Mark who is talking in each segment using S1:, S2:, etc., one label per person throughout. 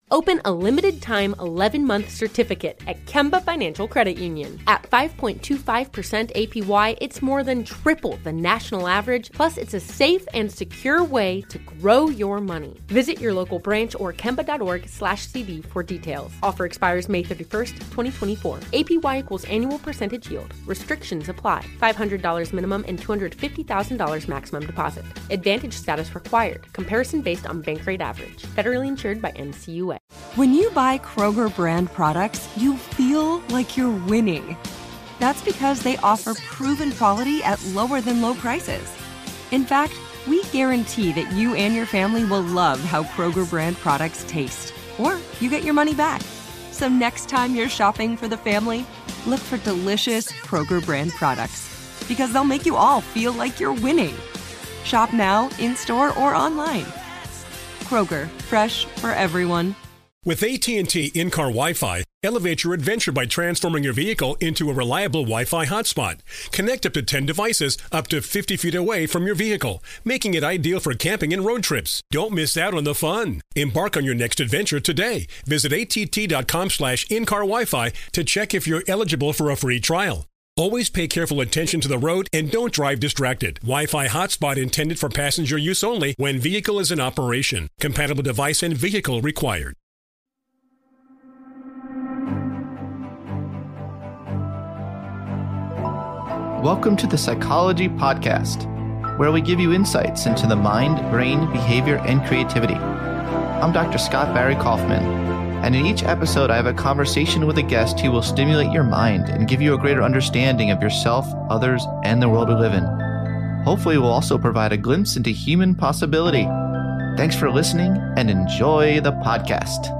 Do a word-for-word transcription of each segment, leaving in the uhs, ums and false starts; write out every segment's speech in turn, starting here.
S1: Open a limited-time eleven-month certificate at Kemba Financial Credit Union. At five point two five percent A P Y, it's more than triple the national average, plus it's a safe and secure way to grow your money. Visit your local branch or kemba.org slash CD for details. Offer expires May thirty-first, twenty twenty-four. A P Y equals annual percentage yield. Restrictions apply. five hundred dollars minimum and two hundred fifty thousand dollars maximum deposit. Advantage status required. Comparison based on bank rate average. Federally insured by N C U A.
S2: When you buy Kroger brand products, you feel like you're winning. That's because they offer proven quality at lower than low prices. In fact, we guarantee that you and your family will love how Kroger brand products taste, or you get your money back. So next time you're shopping for the family, look for delicious Kroger brand products, because they'll make you all feel like you're winning. Shop now, in-store, or online. Kroger, fresh for everyone.
S3: With A T and T in-car Wi-Fi, elevate your adventure by transforming your vehicle into a reliable Wi-Fi hotspot. Connect up to ten devices up to fifty feet away from your vehicle, making it ideal for camping and road trips. Don't miss out on the fun. Embark on your next adventure today. Visit att.com slash in-car Wi-Fi to check if you're eligible for a free trial. Always pay careful attention to the road and don't drive distracted. Wi-Fi hotspot intended for passenger use only when vehicle is in operation. Compatible device and vehicle required.
S4: Welcome to the Psychology Podcast, where we give you insights into the mind, brain, behavior, and creativity. I'm Doctor Scott Barry Kaufman, and in each episode I have a conversation with a guest who will stimulate your mind and give you a greater understanding of yourself, others, and the world we live in. Hopefully we'll also provide a glimpse into human possibility. Thanks for listening and enjoy the podcast.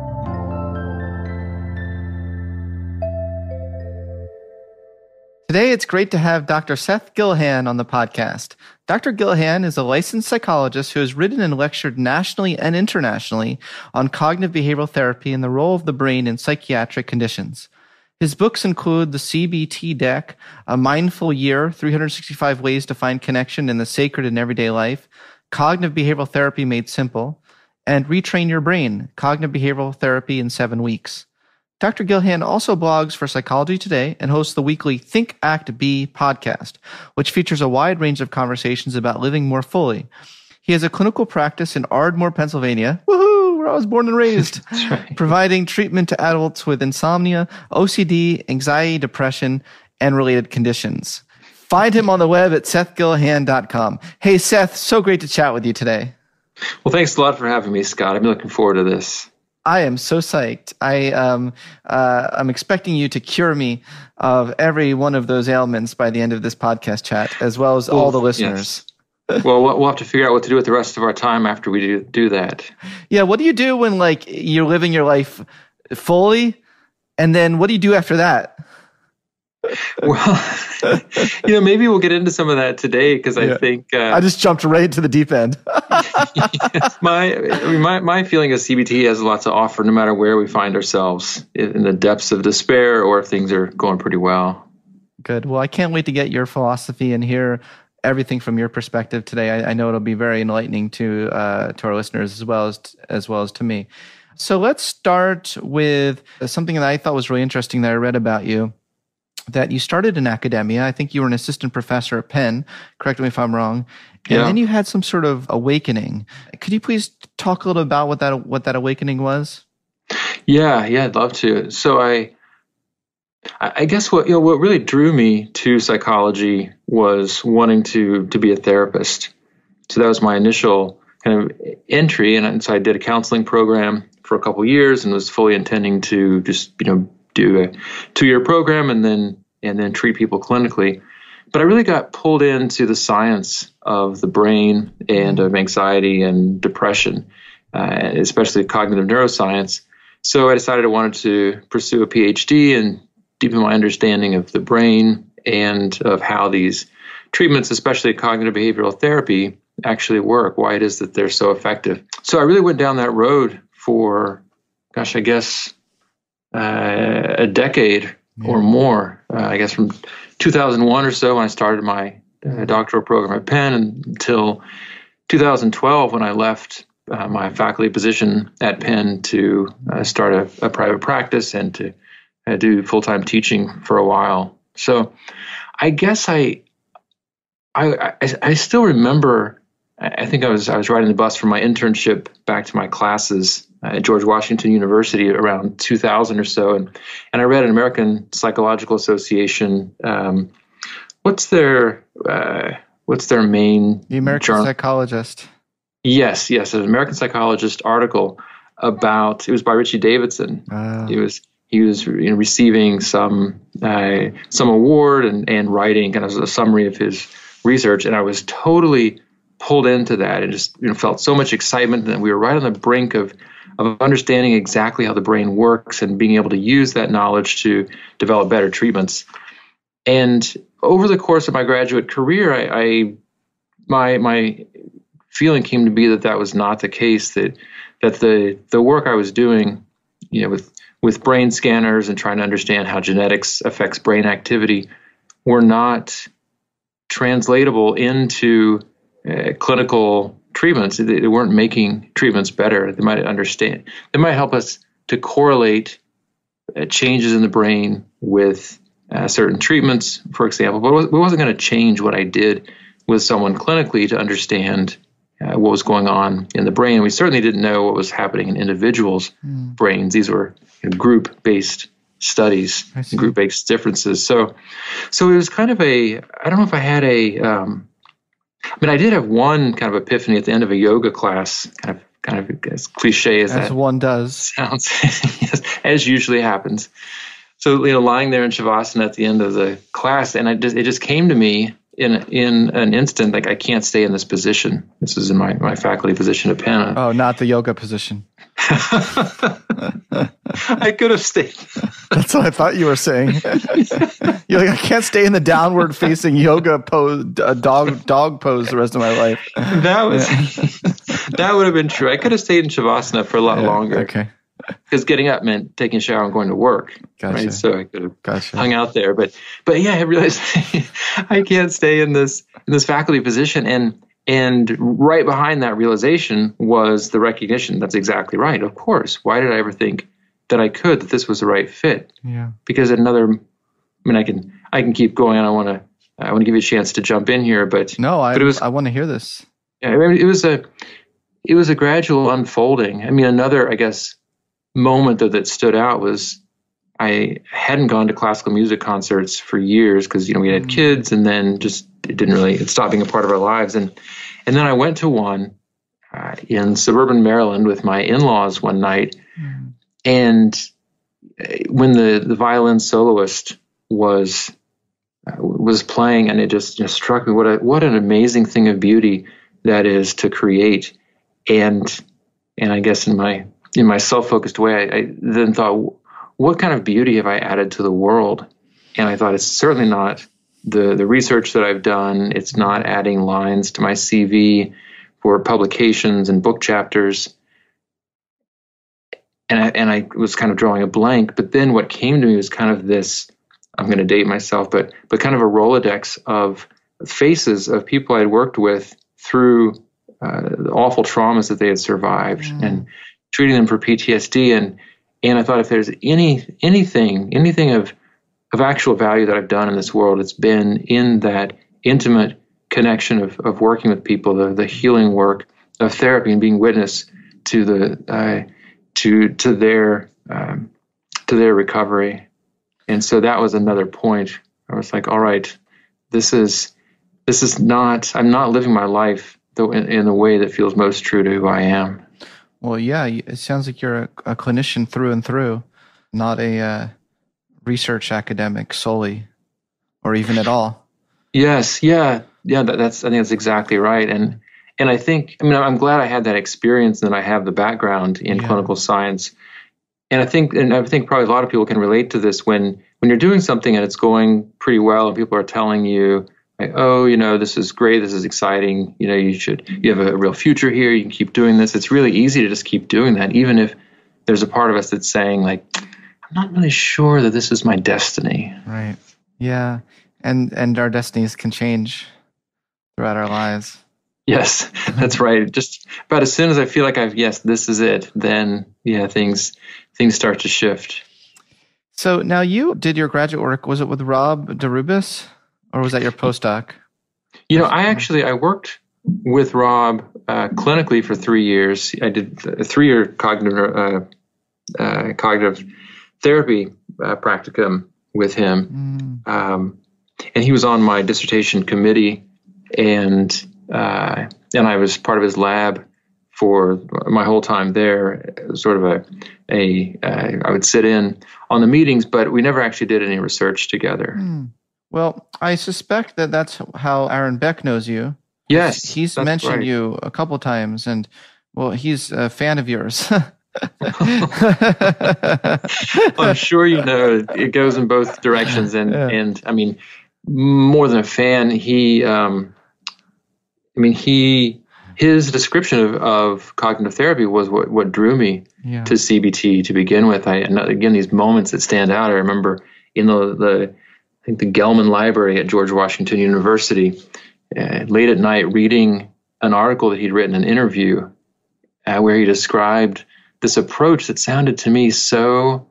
S4: Today, it's great to have Doctor Seth Gillihan on the podcast. Doctor Gillihan is a licensed psychologist who has written and lectured nationally and internationally on cognitive behavioral therapy and the role of the brain in psychiatric conditions. His books include the C B T Deck, A Mindful Year, three hundred sixty-five Ways to Find Connection in the Sacred in Everyday Life, Cognitive Behavioral Therapy Made Simple, and Retrain Your Brain, Cognitive Behavioral Therapy in Seven Weeks. Doctor Gillihan also blogs for Psychology Today and hosts the weekly Think, Act, Be podcast, which features a wide range of conversations about living more fully. He has a clinical practice in Ardmore, Pennsylvania, woohoo, where I was born and raised, right, providing treatment to adults with insomnia, O C D, anxiety, depression, and related conditions. Find him on the web at seth gillihan dot com. Hey, Seth, so great to chat with you today.
S5: Well, thanks a lot for having me, Scott. I'm looking forward to this.
S4: I am so psyched. I um uh I'm expecting you to cure me of every one of those ailments by the end of this podcast chat, as well as well, all the listeners.
S5: Yes. Well, we'll have to figure out what to do with the rest of our time after we do do that.
S4: Yeah, what do you do when like you're living your life fully, and then what do you do after that?
S5: Well, you know, maybe we'll get into some of that today because I yeah. think uh,
S4: I just jumped right into the deep end.
S5: yes, my, I mean, my my feeling is C B T has a lot to offer, no matter where we find ourselves in the depths of despair or if things are going pretty well.
S4: Good. Well, I can't wait to get your philosophy and hear everything from your perspective today. I, I know it'll be very enlightening to uh, to our listeners as well as as well as to me. So let's start with something that I thought was really interesting that I read about you. That you started in academia. I think you were an assistant professor at Penn. Correct me if I'm wrong. And
S5: yeah.
S4: then you had some sort of awakening. Could you please talk a little about what that what that awakening was?
S5: Yeah, yeah, I'd love to. So I, I guess what you know what really drew me to psychology was wanting to to be a therapist. So that was my initial kind of entry, and so I did a counseling program for a couple of years, and was fully intending to just you know. do a two-year program and then and then treat people clinically. But I really got pulled into the science of the brain and of anxiety and depression, uh, especially cognitive neuroscience. So I decided I wanted to pursue a P H D and deepen my understanding of the brain and of how these treatments, especially cognitive behavioral therapy, actually work, why it is that they're so effective. So I really went down that road for, gosh, I guess, Uh, a decade yeah. or more, uh, I guess from two thousand one or so when I started my uh, doctoral program at Penn until two thousand twelve when I left uh, my faculty position at Penn to uh, start a, a private practice and to uh, do full-time teaching for a while. So I guess I, I, I, I still remember, I think I was I was riding the bus from my internship back to my classes at George Washington University around two thousand or so, and and I read an American Psychological Association. Um, what's their uh, what's their main
S4: The American
S5: journal?
S4: Psychologist.
S5: Yes, yes, an American Psychologist article about, it was by Richie Davidson.
S4: Uh,
S5: He was he was you know, receiving some uh, some award and and writing kind of a summary of his research, and I was totally pulled into that and just you know felt so much excitement that we were right on the brink of of understanding exactly how the brain works and being able to use that knowledge to develop better treatments. And over the course of my graduate career, I, I my my feeling came to be that that was not the case. That that the the work I was doing, you know, with with brain scanners and trying to understand how genetics affects brain activity, were not translatable into uh, clinical treatments. They, they weren't making treatments better. They might understand. They might help us to correlate uh, changes in the brain with uh, certain treatments, for example. But it wasn't going to change what I did with someone clinically to understand uh, what was going on in the brain. We certainly didn't know what was happening in individuals' mm. brains. These were you know, group-based studies, group-based differences. So, so it was kind of a. I don't know if I had a. Um, I mean, I did have one kind of epiphany at the end of a yoga class, kind of, kind of as cliche as,
S4: as
S5: that
S4: one does
S5: sounds, yes, as usually happens. So, you know, lying there in Shavasana at the end of the class, and I just, it just came to me in in an instant, like I can't stay in this position. This is in my, my faculty position at Penn.
S4: Oh, not the yoga position.
S5: I could have stayed.
S4: That's what I thought you were saying. You're like, I can't stay in the downward facing yoga pose, uh, dog dog pose the rest of my life.
S5: That was yeah. That would have been true. I could have stayed in Shavasana for a lot
S4: yeah,
S5: longer.
S4: Okay.
S5: Because getting up meant taking a shower and going to work.
S4: Gotcha.
S5: Right? So I could have
S4: gotcha.
S5: hung out there. But but yeah, I realized I can't stay in this in this faculty position. And And right behind that realization was the recognition. That's exactly right. Of course. Why did I ever think that I could, that this was the right fit?
S4: Yeah.
S5: Because another, I mean, I can, I can keep going. I want to, I want to give you a chance to jump in here, but
S4: no, I,
S5: but it was,
S4: I want to hear this.
S5: Yeah, I mean, it was a, it was a gradual unfolding. I mean, another, I guess, moment that, that stood out was I hadn't gone to classical music concerts for years because, you know, we had mm. kids, and then just it didn't really, it stopped being a part of our lives. And, and then I went to one uh, in suburban Maryland with my in-laws one night. Mm. And when the, the violin soloist was, uh, was playing, and it just you know, struck me what a, what an amazing thing of beauty that is to create. And, and I guess in my, in my self-focused way, I, I then thought, what kind of beauty have I added to the world? And I thought, it's certainly not the, the research that I've done. It's not adding lines to my C V for publications and book chapters. And I, and I was kind of drawing a blank. But then what came to me was kind of this, I'm going to date myself, but but kind of a Rolodex of faces of people I'd worked with through uh, the awful traumas that they had survived mm. and treating them for P T S D. And And I thought, if there's any anything, anything of of actual value that I've done in this world, it's been in that intimate connection of, of working with people, the, the healing work of therapy, and being witness to the uh, to to their um, to their recovery. And so that was another point. I was like, all right, this is this is not. I'm not living my life in, in the way that feels most true to who I am.
S4: Well, yeah, it sounds like you're a, a clinician through and through, not a uh, research academic solely, or even at all. Yes, yeah, yeah. That, that's I think that's exactly right. And and I think I mean I'm glad I had that experience and that I have the background in yeah. clinical science. And I think and I think probably a lot of people can relate to this when when you're doing something and it's going pretty well and people are telling you, like, oh, you know, this is great. This is exciting. You know, you should, you have a real future here. You can keep doing this. It's really easy to just keep doing that, even if there's a part of us that's saying, like, I'm not really sure that this is my destiny. Right. Yeah. And, and our destinies can change throughout our lives.
S5: Yes, that's right. Just about as soon as I feel like I've, yes, this is it, then yeah, things things start to shift.
S4: So now you did your graduate work, was it with Rob DeRubis, or was that your postdoc?
S5: You know, I actually, I worked with Rob uh, clinically for three years. I did a three-year cognitive, uh, uh, cognitive therapy uh, practicum with him. Mm. Um, and he was on my dissertation committee, and uh, and I was part of his lab for my whole time there. Sort of a, a uh, I would sit in on the meetings, but we never actually did any research together.
S4: Mm. Well, I suspect that that's how Aaron Beck knows you.
S5: Yes,
S4: he's mentioned
S5: right.
S4: you a couple times, and well, he's a fan of yours.
S5: I'm sure you know it goes in both directions, and yeah. and I mean, more than a fan, he, um, I mean, he, his description of, of cognitive therapy was what, what drew me yeah. to C B T to begin with. I, and again, these moments that stand out. I remember in the, the I think the Gelman Library at George Washington University, uh, late at night, reading an article that he'd written, an interview, uh, where he described this approach that sounded to me so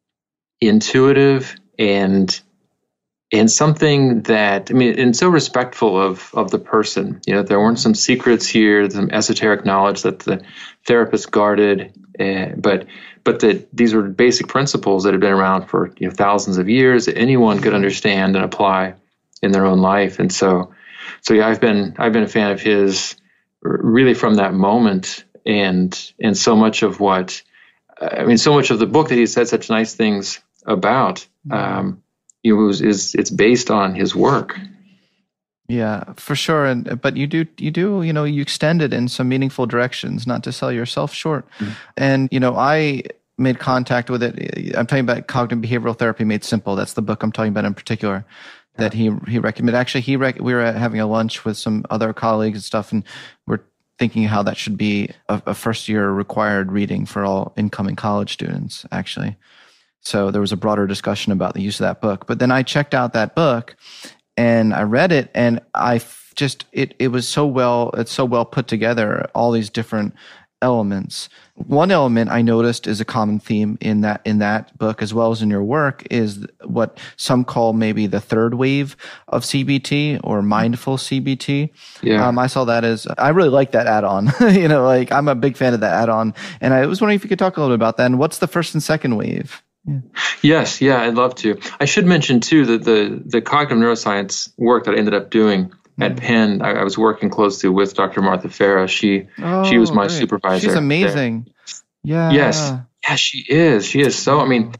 S5: intuitive and and something that, I mean, and so respectful of of the person. You know, there weren't some secrets here, some esoteric knowledge that the therapist guarded, uh, but but that these were basic principles that had been around for you know thousands of years that anyone could understand and apply in their own life. And so, so yeah, I've been I've been a fan of his really from that moment. And and so much of what, I mean, so much of the book that he said such nice things about, um, it was is it's based on his work.
S4: Yeah, for sure. And but you do you do you know you extend it in some meaningful directions, not to sell yourself short. Mm-hmm. And you know, I made contact with it. I'm talking about Cognitive Behavioral Therapy Made Simple. That's the book I'm talking about in particular. That he he recommended. Actually, he rec- we were having a lunch with some other colleagues and stuff, and we're thinking how that should be a, a first year required reading for all incoming college students, actually. So there was a broader discussion about the use of that book. But then I checked out that book and I read it, and I just, it, it was so well, it's so well put together, all these different elements. One element I noticed is a common theme in that in that book as well as in your work is what some call maybe the third wave of C B T or mindful C B T. Yeah. Um, I saw that as, I really like that add-on. you know, like I'm a big fan of that add-on. And I was wondering if you could talk a little bit about that. And what's the first and second wave? Yeah.
S5: Yes, yeah, I'd love to. I should mention too that the the cognitive neuroscience work that I ended up doing at Penn, I, I was working closely with Doctor Martha Farah. She oh, she was my great. supervisor.
S4: She's amazing. There. Yeah.
S5: Yes. Yeah, she is. She is so. I mean,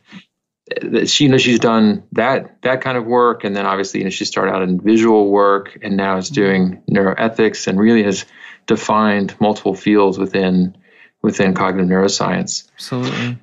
S5: she you know she's done that that kind of work, and then obviously you know she started out in visual work, and now is doing neuroethics, and really has defined multiple fields within within cognitive neuroscience.
S4: Absolutely.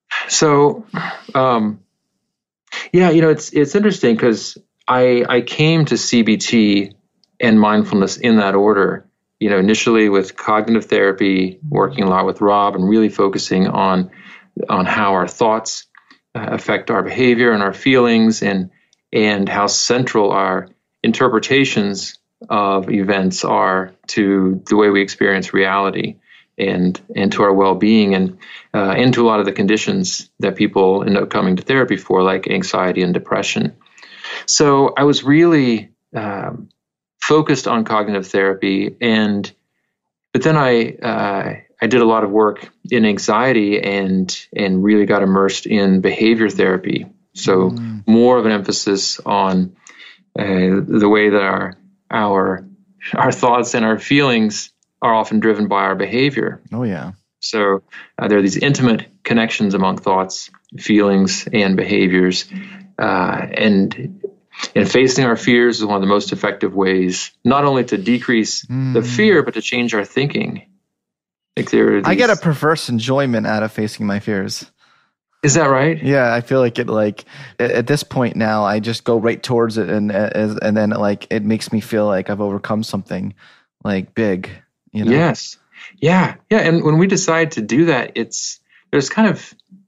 S5: So, um, yeah, you know, it's it's interesting because I I came to C B T and mindfulness in that order, you know, initially with cognitive therapy, working a lot with Rob and really focusing on on how our thoughts uh, affect our behavior and our feelings, and and how central our interpretations of events are to the way we experience reality and and to our well-being, and uh, and to a lot of the conditions that people end up coming to therapy for, like anxiety and depression. So I was really um, focused on cognitive therapy, and but then I uh, I did a lot of work in anxiety and and really got immersed in behavior therapy. So mm. more of an emphasis on uh, the way that our our our thoughts and our feelings are often driven by our behavior.
S4: Oh yeah.
S5: So uh, there are these intimate connections among thoughts, feelings, and behaviors, uh, and And facing our fears is one of the most effective ways, not only to decrease mm. the fear, but to change our thinking. Like there are these...
S4: I get a perverse enjoyment out of facing my fears.
S5: Is that right?
S4: Yeah, I feel like it. Like at this point now, I just go right towards it, and and then like it makes me feel like I've overcome something like big. You know?
S5: Yes. Yeah. Yeah. And when we decide to do that, it's there's kind of.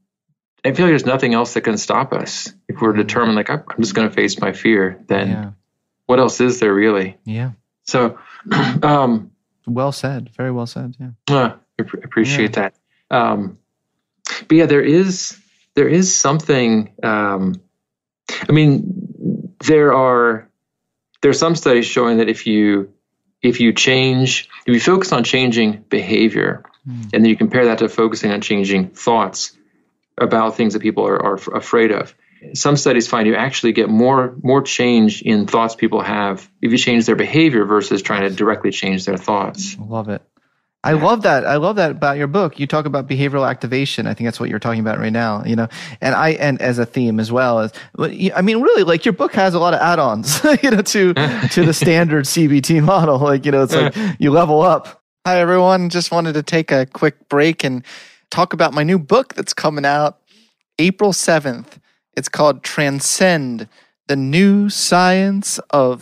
S5: I feel like there's nothing else that can stop us. If we're determined, like, I'm just going to face my fear, then yeah. what else is there really?
S4: Yeah.
S5: So, um,
S4: Well said. Very well said. Yeah.
S5: Uh, I appreciate yeah. that. Um, but yeah, there is there is something. Um, I mean, there are there are some studies showing that if you if you change if you focus on changing behavior, mm. and then you compare that to focusing on changing thoughts about things that people are, are afraid of. Some studies find you actually get more more change in thoughts people have if you change their behavior versus trying to directly change their thoughts.
S4: I love it. I love that. I love that about your book. You talk about behavioral activation. I think that's what you're talking about right now, you know, and I, and as a theme as well as, I mean, really, like your book has a lot of add-ons, you know, to, to the standard C B T model. Like, you know, it's like you level up. Hi, everyone. Just wanted to take a quick break and talk about my new book that's coming out April seventh. It's called Transcend, the New Science of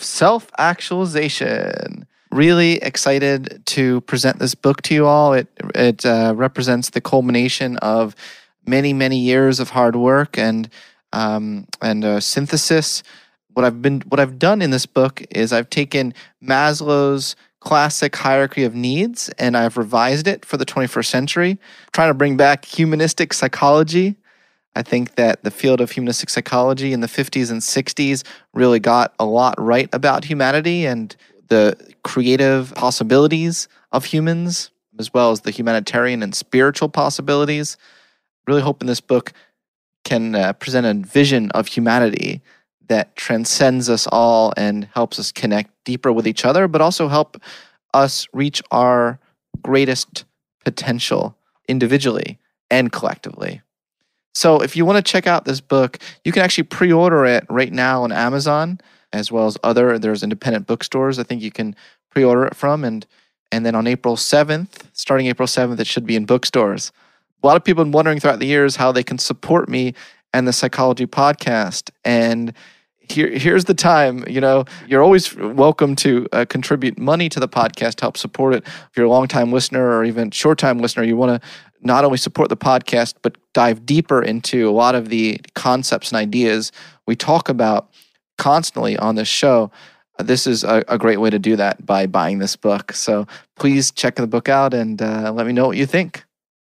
S4: Self-Actualization. Really excited to present this book to you all. It it uh, represents the culmination of many, many years of hard work and um, and uh, synthesis. What I've been what I've done in this book is I've taken Maslow's classic hierarchy of needs and I've revised it for the twenty-first century, trying to bring back humanistic psychology. I think that the field of humanistic psychology in the fifties and sixties really got a lot right about humanity and the creative possibilities of humans, as well as the humanitarian and spiritual possibilities. Really hoping this book can uh, present a vision of humanity that transcends us all and helps us connect deeper with each other, but also help us reach our greatest potential individually and collectively. So if you want to check out this book, you can actually pre-order it right now on Amazon, as well as other, there's independent bookstores I think you can pre-order it from. And and then on April seventh, starting April seventh, it should be in bookstores. A lot of people have been wondering throughout the years how they can support me and the Psychology Podcast. And here here's the time. You know, you're always welcome to uh, contribute money to the podcast to help support it. If you're a long-time listener or even short-time listener, you want to not only support the podcast, but dive deeper into a lot of the concepts and ideas we talk about constantly on this show. Uh, this is a, a great way to do that by buying this book. So please check the book out and uh, let me know what you think.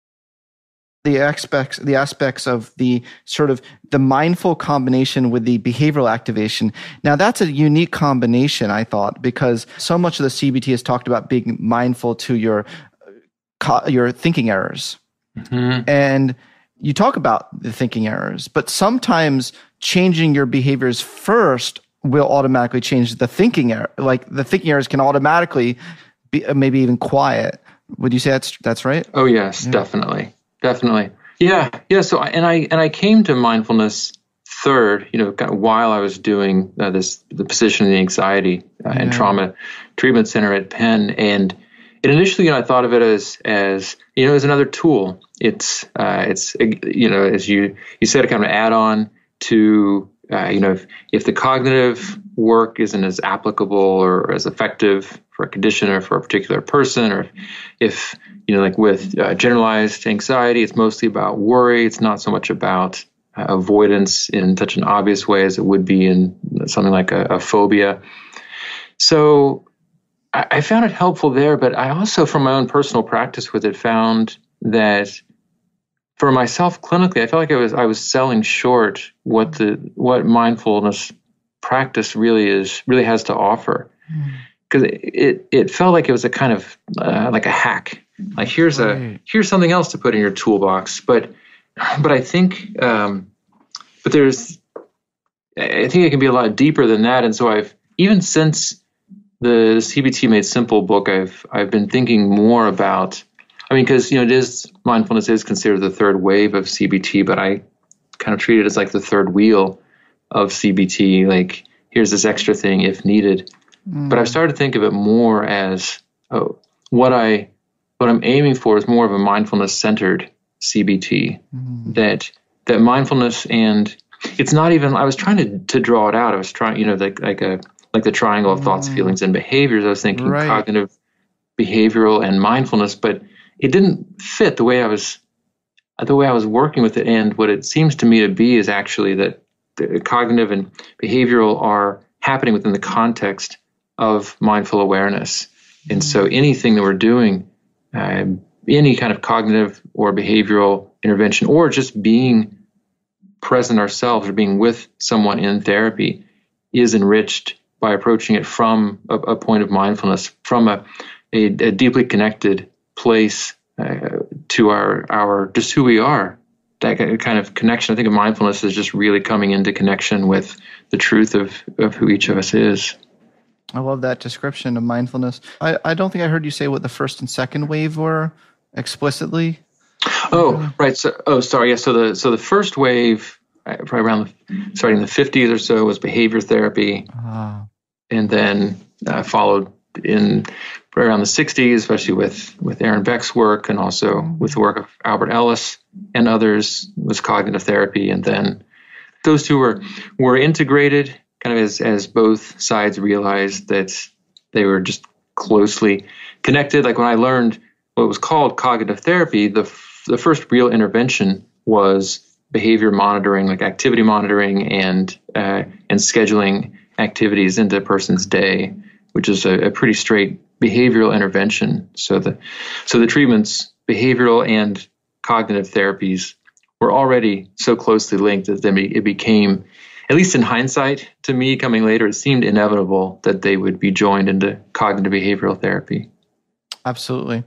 S4: The aspects, the aspects of the sort of the mindful combination with the behavioral activation. Now that's a unique combination, I thought, because so much of the C B T is talked about being mindful to your your thinking errors. Mm-hmm. And you talk about the thinking errors, but sometimes changing your behaviors first will automatically change the thinking error. Like the thinking errors can automatically be maybe even quiet. Would you say that's that's right?
S5: Oh yes, yeah. definitely, definitely. Yeah, yeah. So I, and I and I came to mindfulness third. You know, kind of while I was doing uh, this the position in the anxiety uh, yeah. and trauma treatment center at Penn, and and initially, you know, I thought of it as as you know as another tool. It's uh, it's you know as you you said, a kind of add on to uh, you know if, if the cognitive work isn't as applicable or as effective for a condition or for a particular person, or if you know like with uh, generalized anxiety, it's mostly about worry. It's not so much about uh, avoidance in such an obvious way as it would be in something like a, a phobia. So I found it helpful there, but I also, from my own personal practice with it, found that for myself clinically, I felt like I was I was selling short what the what mindfulness practice really is really has to offer, because mm. it, it it felt like it was a kind of uh, like a hack. Like here's right. a here's something else to put in your toolbox, but but I think um, but there's I think it can be a lot deeper than that, and so I've even since the C B T Made Simple book, I've I've been thinking more about. I mean, because you know, it is mindfulness is considered the third wave of C B T, but I kind of treat it as like the third wheel of C B T. Like, here's this extra thing if needed. Mm. But I've started to think of it more as oh, what I what I'm aiming for is more of a mindfulness centered C B T. Mm. That that mindfulness, and it's not even. I was trying to to draw it out. I was trying, you know, like like a like the triangle of thoughts, mm. feelings, and behaviors. I was thinking right. cognitive, behavioral, and mindfulness, but it didn't fit the way I was the way I was working with it. And what it seems to me to be is actually that the cognitive and behavioral are happening within the context of mindful awareness. And so anything that we're doing, uh, any kind of cognitive or behavioral intervention, or just being present ourselves or being with someone in therapy, is enriched by approaching it from a, a point of mindfulness, from a, a, a deeply connected place uh, to our, our just who we are. That kind of connection, I think of mindfulness as just really coming into connection with the truth of, of who each of us is.
S4: I love that description of mindfulness. I, I don't think I heard you say what the first and second wave were explicitly.
S5: Oh, right. So, oh, sorry. Yeah. So the so the first wave, probably around the, starting in the fifties or so, was behavior therapy,
S4: Ah.
S5: and then uh, followed in probably around the sixties, especially with with Aaron Beck's work, and also with the work of Albert Ellis and others, was cognitive therapy, and then those two were were integrated, kind of as as both sides realized that they were just closely connected. Like when I learned what was called cognitive therapy, the the first real intervention was behavior monitoring, like activity monitoring and uh, and scheduling activities into a person's day, which is a, a pretty straight behavioral intervention. So the so the treatments, behavioral and cognitive therapies, were already so closely linked that then it became, at least in hindsight, to me coming later, it seemed inevitable that they would be joined into cognitive behavioral therapy.
S4: Absolutely.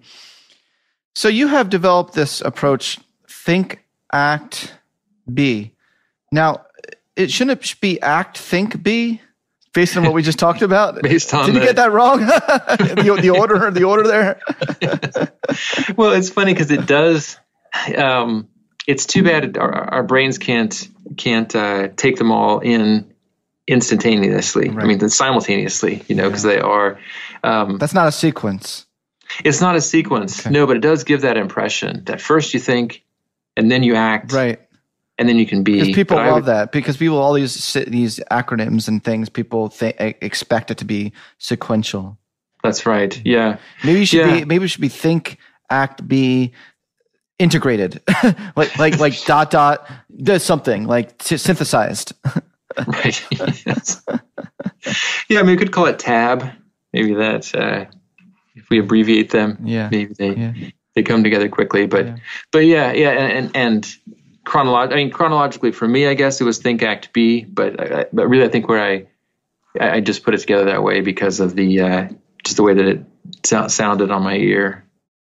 S4: So you have developed this approach, think, act, be. Now, it shouldn't be act, think, be, based on what we just talked about.
S5: Based on
S4: Did you
S5: the,
S4: get that wrong? the, the order, the order there.
S5: Well, it's funny because it does. Um, it's too bad our, our brains can't can't uh, take them all in instantaneously.
S4: Right.
S5: I mean, simultaneously. You know, because yeah. they are. Um,
S4: That's not a sequence.
S5: It's not a sequence. Okay. No, but it does give that impression that first you think, and then you act.
S4: Right.
S5: And then you can be.
S4: Because people
S5: but
S4: love
S5: would,
S4: that. Because people, all these these acronyms and things, people th- expect it to be sequential.
S5: That's right. Yeah.
S4: Maybe you should
S5: yeah.
S4: be. Maybe it should be think, act, be integrated. like like like dot dot does something like t- synthesized.
S5: Right. Yes. Yeah. I mean, we could call it tab. Maybe that. Uh, if we abbreviate them,
S4: yeah.
S5: maybe they
S4: yeah.
S5: they come together quickly. But
S4: yeah.
S5: but yeah yeah and and. and Chronolog- I mean, chronologically for me, I guess it was think, act, be, but I, but really, I think where I I just put it together that way because of the uh, just the way that it so- sounded on my ear.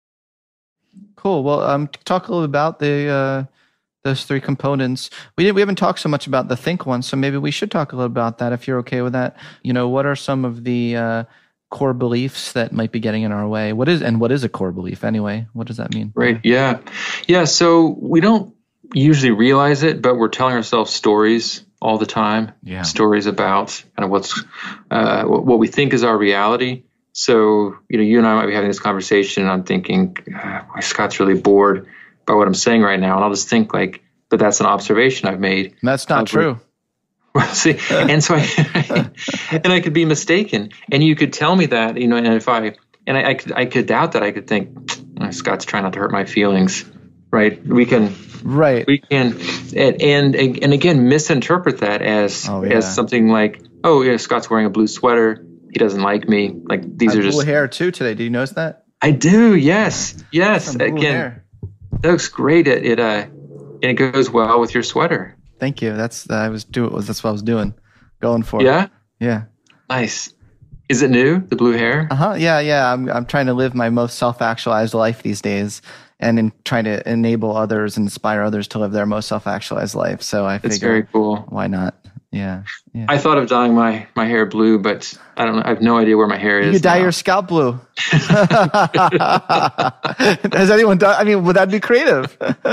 S4: Cool. Well, um, talk a little about the uh, those three components. We didn't, we haven't talked so much about the think one, so maybe we should talk a little about that if you're okay with that. You know, what are some of the uh, core beliefs that might be getting in our way? What is and what is a core belief anyway? What does that mean?
S5: Right. Yeah. Yeah. So we don't usually realize it, but we're telling ourselves stories all the time.
S4: Yeah. Stories
S5: about kind of what's uh, what we think is our reality. So, you know, you and I might be having this conversation, and I'm thinking, uh, Scott's really bored by what I'm saying right now, and I'll just think like, but that's an observation I've made.
S4: That's not uh, true.
S5: See, and so I and I could be mistaken, and you could tell me that, you know, and if I and I, I could I could doubt that. I could think, oh, Scott's trying not to hurt my feelings. Right. We can,
S4: right.
S5: We can, and, and, and again, misinterpret that as,
S4: oh, yeah.
S5: as something like, oh yeah, Scott's wearing a blue sweater. He doesn't like me. Like these
S4: I
S5: are
S4: have
S5: just
S4: blue hair too today. Do you notice that?
S5: I do. Yes. Yes. Again,
S4: hair.
S5: That looks great. It, it, uh, and it goes well with your sweater.
S4: Thank you. That's, uh, I was doing, that's what I was doing. Going for
S5: Yeah.
S4: it. Yeah.
S5: Nice. Is it new? The blue hair?
S4: Uh huh. Yeah. Yeah. I'm, I'm trying to live my most self-actualized life these days. And in trying to enable others, inspire others to live their most self-actualized life. So I figured,
S5: it's very cool.
S4: Why not? Yeah, yeah.
S5: I thought of dyeing my, my hair blue, but I don't know. I have no idea where my hair is.
S4: You could dye
S5: now.
S4: your scalp blue. Has anyone done? I mean, would that be creative?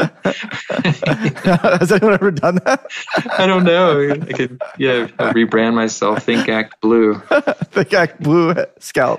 S4: Has anyone ever done that?
S5: I don't know. I could, yeah, rebrand myself. Think Act Blue.
S4: Think Act Blue scalp.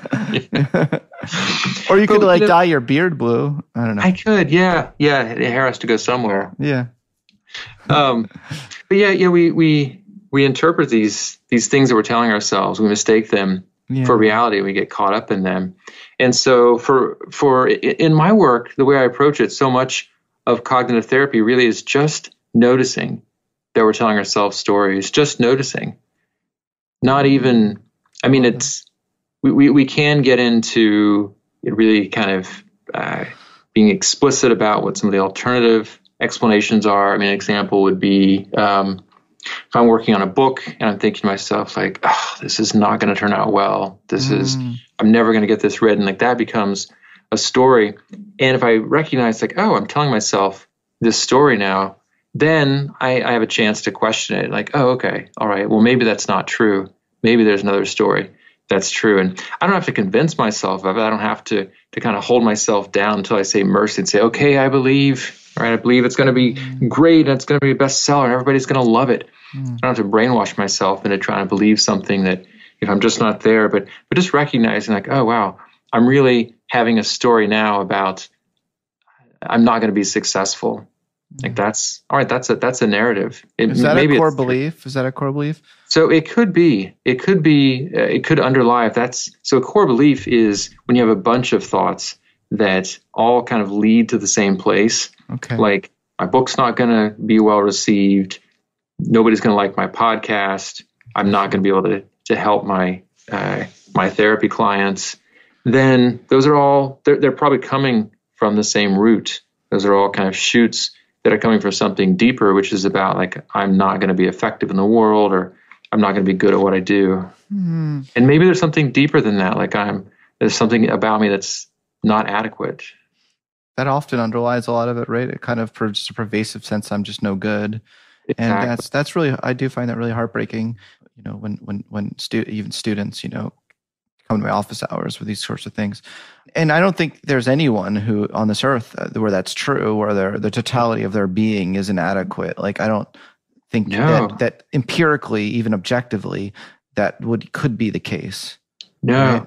S4: Or you could but, like you know, dye your beard blue. I don't know.
S5: I could, yeah, yeah. The hair has to go somewhere.
S4: Yeah.
S5: Um, but yeah, yeah. We we we interpret these these things that we're telling ourselves. We mistake them yeah. for reality. We get caught up in them. And so for for in my work, the way I approach it, so much of cognitive therapy really is just noticing that we're telling ourselves stories. Just noticing. Not even. I mean, it's. we, we, we can get into really kind of uh, being explicit about what some of the alternative explanations are. I mean, an example would be um, if I'm working on a book and I'm thinking to myself, like, oh, this is not going to turn out well. This mm. is, I'm never going to get this read. And like that becomes a story. And if I recognize like, oh, I'm telling myself this story now, then I, I have a chance to question it. Like, oh, okay, all right, well, maybe that's not true. Maybe there's another story that's true. And I don't have to convince myself of it. I don't have to to kind of hold myself down until I say mercy and say, okay, I believe, right? I believe it's going to be great and it's going to be a bestseller and everybody's going to love it. Mm. I don't have to brainwash myself into trying to believe something that if I'm just not there, but but just recognizing like, oh, wow, I'm really having a story now about I'm not going to be successful. Like that's all right. That's a that's a narrative. It,
S4: Is that maybe a core belief? Is that a core belief?
S5: So it could be. It could be. Uh, it could underlie if that's so. A core belief is when you have a bunch of thoughts that all kind of lead to the same place.
S4: Okay.
S5: Like my book's not going to be well received. Nobody's going to like my podcast. I'm not going to be able to to help my uh, my therapy clients. Then those are all. They're they're probably coming from the same root. Those are all kind of shoots that are coming from something deeper, which is about like, I'm not going to be effective in the world, or I'm not going to be good at what I do. Mm. And maybe there's something deeper than that. Like I'm, there's something about me that's not adequate.
S4: That often underlies a lot of it, right? It kind of just a pervasive sense I'm just no good. Exactly. And that's, that's really, I do find that really heartbreaking, you know, when, when, when stu- even students, you know, come to my office hours with these sorts of things. And I don't think there's anyone who on this earth uh, where that's true, where their the totality of their being is inadequate. Like I don't think
S5: no.
S4: that, that empirically, even objectively, that would could be the case.
S5: No, right?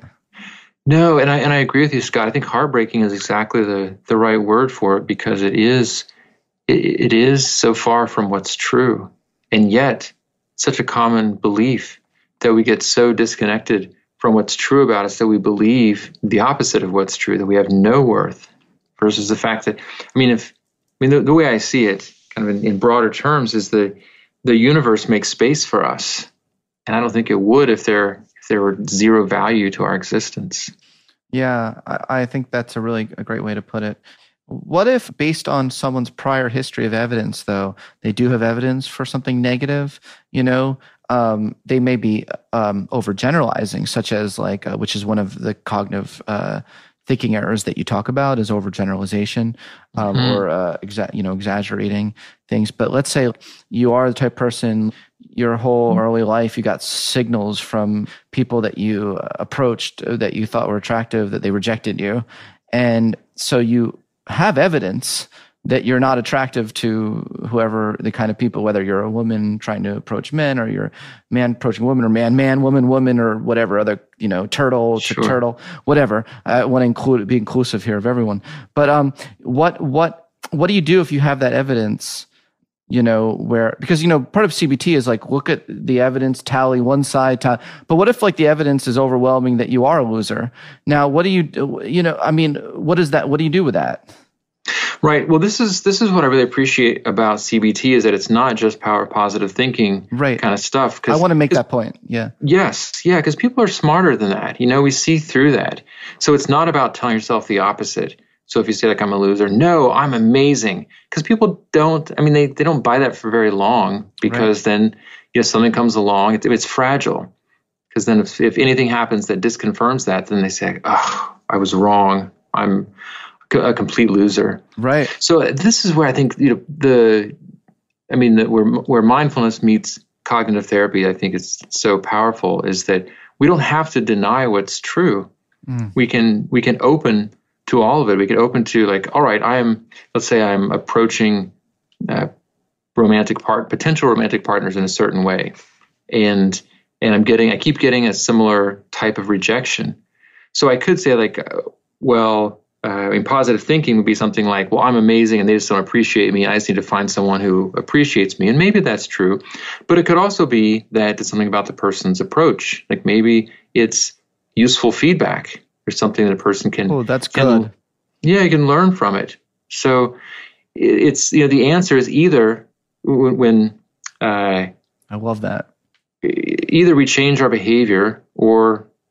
S5: no, and I and I agree with you, Scott. I think heartbreaking is exactly the the right word for it because it is it, it is so far from what's true, and yet such a common belief that we get so disconnected from what's true about us that we believe the opposite of what's true, that we have no worth, versus the fact that, I mean, if, I mean, the, the way I see it, kind of in, in broader terms, is the the universe makes space for us, and I don't think it would if there if there were zero value to our existence.
S4: Yeah, I, I think that's a really a great way to put it. What if, based on someone's prior history of evidence, though, they do have evidence for something negative, you know, um, they may be um, overgeneralizing, such as like, uh, which is one of the cognitive uh, thinking errors that you talk about is overgeneralization um, mm-hmm. or, uh, exa- you know, exaggerating things. But let's say you are the type of person, your whole mm-hmm. early life, you got signals from people that you approached that you thought were attractive, that they rejected you. And so you have evidence that you're not attractive to whoever the kind of people, whether you're a woman trying to approach men or you're a man approaching woman or man, man, woman, woman, or whatever other, you know, turtle
S5: sure.
S4: to turtle, whatever. I want to include, be inclusive here of everyone. But um, what, what, what do you do if you have that evidence, you know, where, because, you know, part of C B T is like, look at the evidence, tally one side, tally, but what if like the evidence is overwhelming that you are a loser? Now, what do you do? You know, I mean, what is that? What do you do with that?
S5: Right. Well, this is this is what I really appreciate about C B T is that it's not just power of positive thinking
S4: right.
S5: kind of stuff.
S4: I want to make that point. Yeah.
S5: Yes. Yeah. Because people are smarter than that. You know, we see through that. So it's not about telling yourself the opposite. So if you say like, I'm a loser, no, I'm amazing. Because people don't, I mean, they, they don't buy that for very long because right. then, you know, something comes along, it, it's fragile. Because then if, if anything happens that disconfirms that, then they say, oh, I was wrong. I'm a complete loser.
S4: Right.
S5: So this is where I think, you know, the, I mean, the, where, where mindfulness meets cognitive therapy, I think is so powerful is that we don't have to deny what's true. Mm. We can, we can open to all of it. We can open to like, all right, I am, let's say I'm approaching uh, romantic part, potential romantic partners in a certain way. And, and I'm getting, I keep getting a similar type of rejection. So I could say like, uh, well, Uh, I mean, positive thinking would be something like, well, I'm amazing and they just don't appreciate me. I just need to find someone who appreciates me. And maybe that's true. But it could also be that it's something about the person's approach. Like maybe it's useful feedback or something that a person can.
S4: Oh, that's
S5: can,
S4: good.
S5: Yeah, you can learn from it. So it's, you know, the answer is either when, when uh,
S4: I love that.
S5: Either we change our behavior or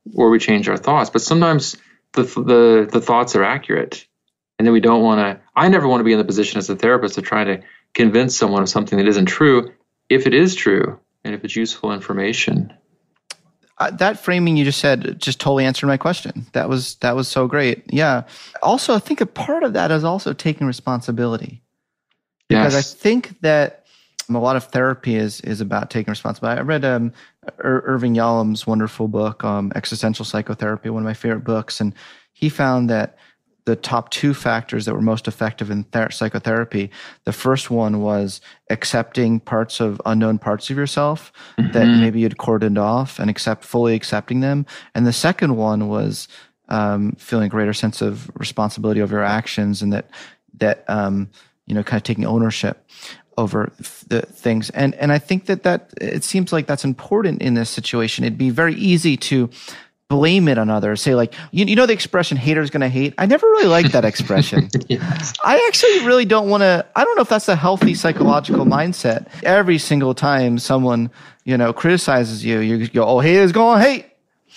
S5: or we change our thoughts. But sometimes the the the thoughts are accurate, and then we don't want to. I never want to be in the position as a therapist to try to convince someone of something that isn't true, if it is true and if it's useful information.
S4: Uh, that framing you just said just totally answered my question. That was that was so great. Yeah. Also, I think a part of that is also taking responsibility, because yes. I think that a lot of therapy is is about taking responsibility. I read um, Ir- Irving Yalom's wonderful book, um, Existential Psychotherapy, one of my favorite books, and he found that the top two factors that were most effective in ther- psychotherapy, the first one was accepting parts of unknown parts of yourself mm-hmm. that maybe you'd cordoned off and accept fully accepting them. And the second one was um, feeling a greater sense of responsibility over your actions, and that, that um, you know, kind of taking ownership over the things. And, and I think that that, it seems like that's important in this situation. It'd be very easy to blame it on others. Say like, you, you know the expression haters gonna hate? I never really liked that expression. Yes. I actually really don't want to, I don't know if that's a healthy psychological mindset. Every single time someone, you know, criticizes you, you go, oh, haters gonna hate.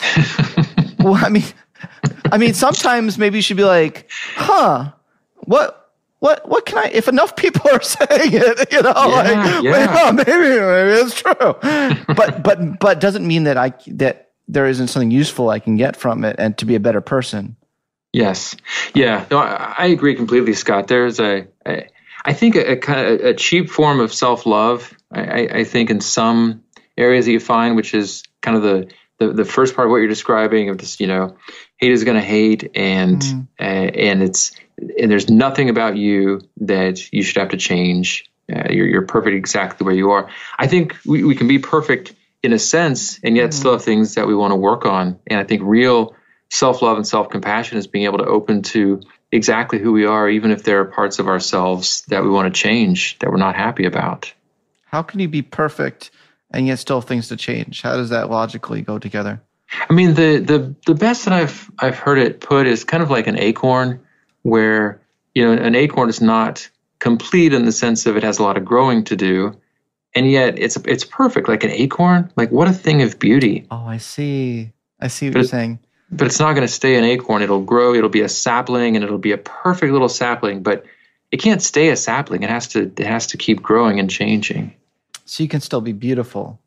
S4: Well, I mean, I mean, sometimes maybe you should be like, huh, what, What what can I, if enough people are saying it, you know, yeah, like, yeah. well, maybe, maybe it's true. but, but, but doesn't mean that I, that, there isn't something useful I can get from it and to be a better person.
S5: Yes. Yeah. No, I, I agree completely, Scott. There's a, a I think a, a kind of a cheap form of self-love, I, I think in some areas that you find, which is kind of the, the, the first part of what you're describing of just, you know, hate is going to hate, and, mm. uh, and it's, and there's nothing about you that you should have to change. Uh, you're, you're perfect exactly where you are. I think we, we can be perfect in a sense, and yet mm-hmm. still have things that we want to work on. And I think real self-love and self-compassion is being able to open to exactly who we are, even if there are parts of ourselves that we want to change, that we're not happy about.
S4: How can you be perfect and yet still have things to change? How does that logically go together?
S5: I mean, the the the best that I've I've heard it put is kind of like an acorn, where, you know, an acorn is not complete in the sense of it has a lot of growing to do. And yet it's it's perfect, like an acorn. Like, what a thing of beauty.
S4: Oh, I see. I see what
S5: but
S4: you're saying.
S5: But it's not going to stay an acorn. It'll grow. It'll be a sapling, and it'll be a perfect little sapling. But it can't stay a sapling. It has to. It has to keep growing and changing.
S4: So you can still be beautiful,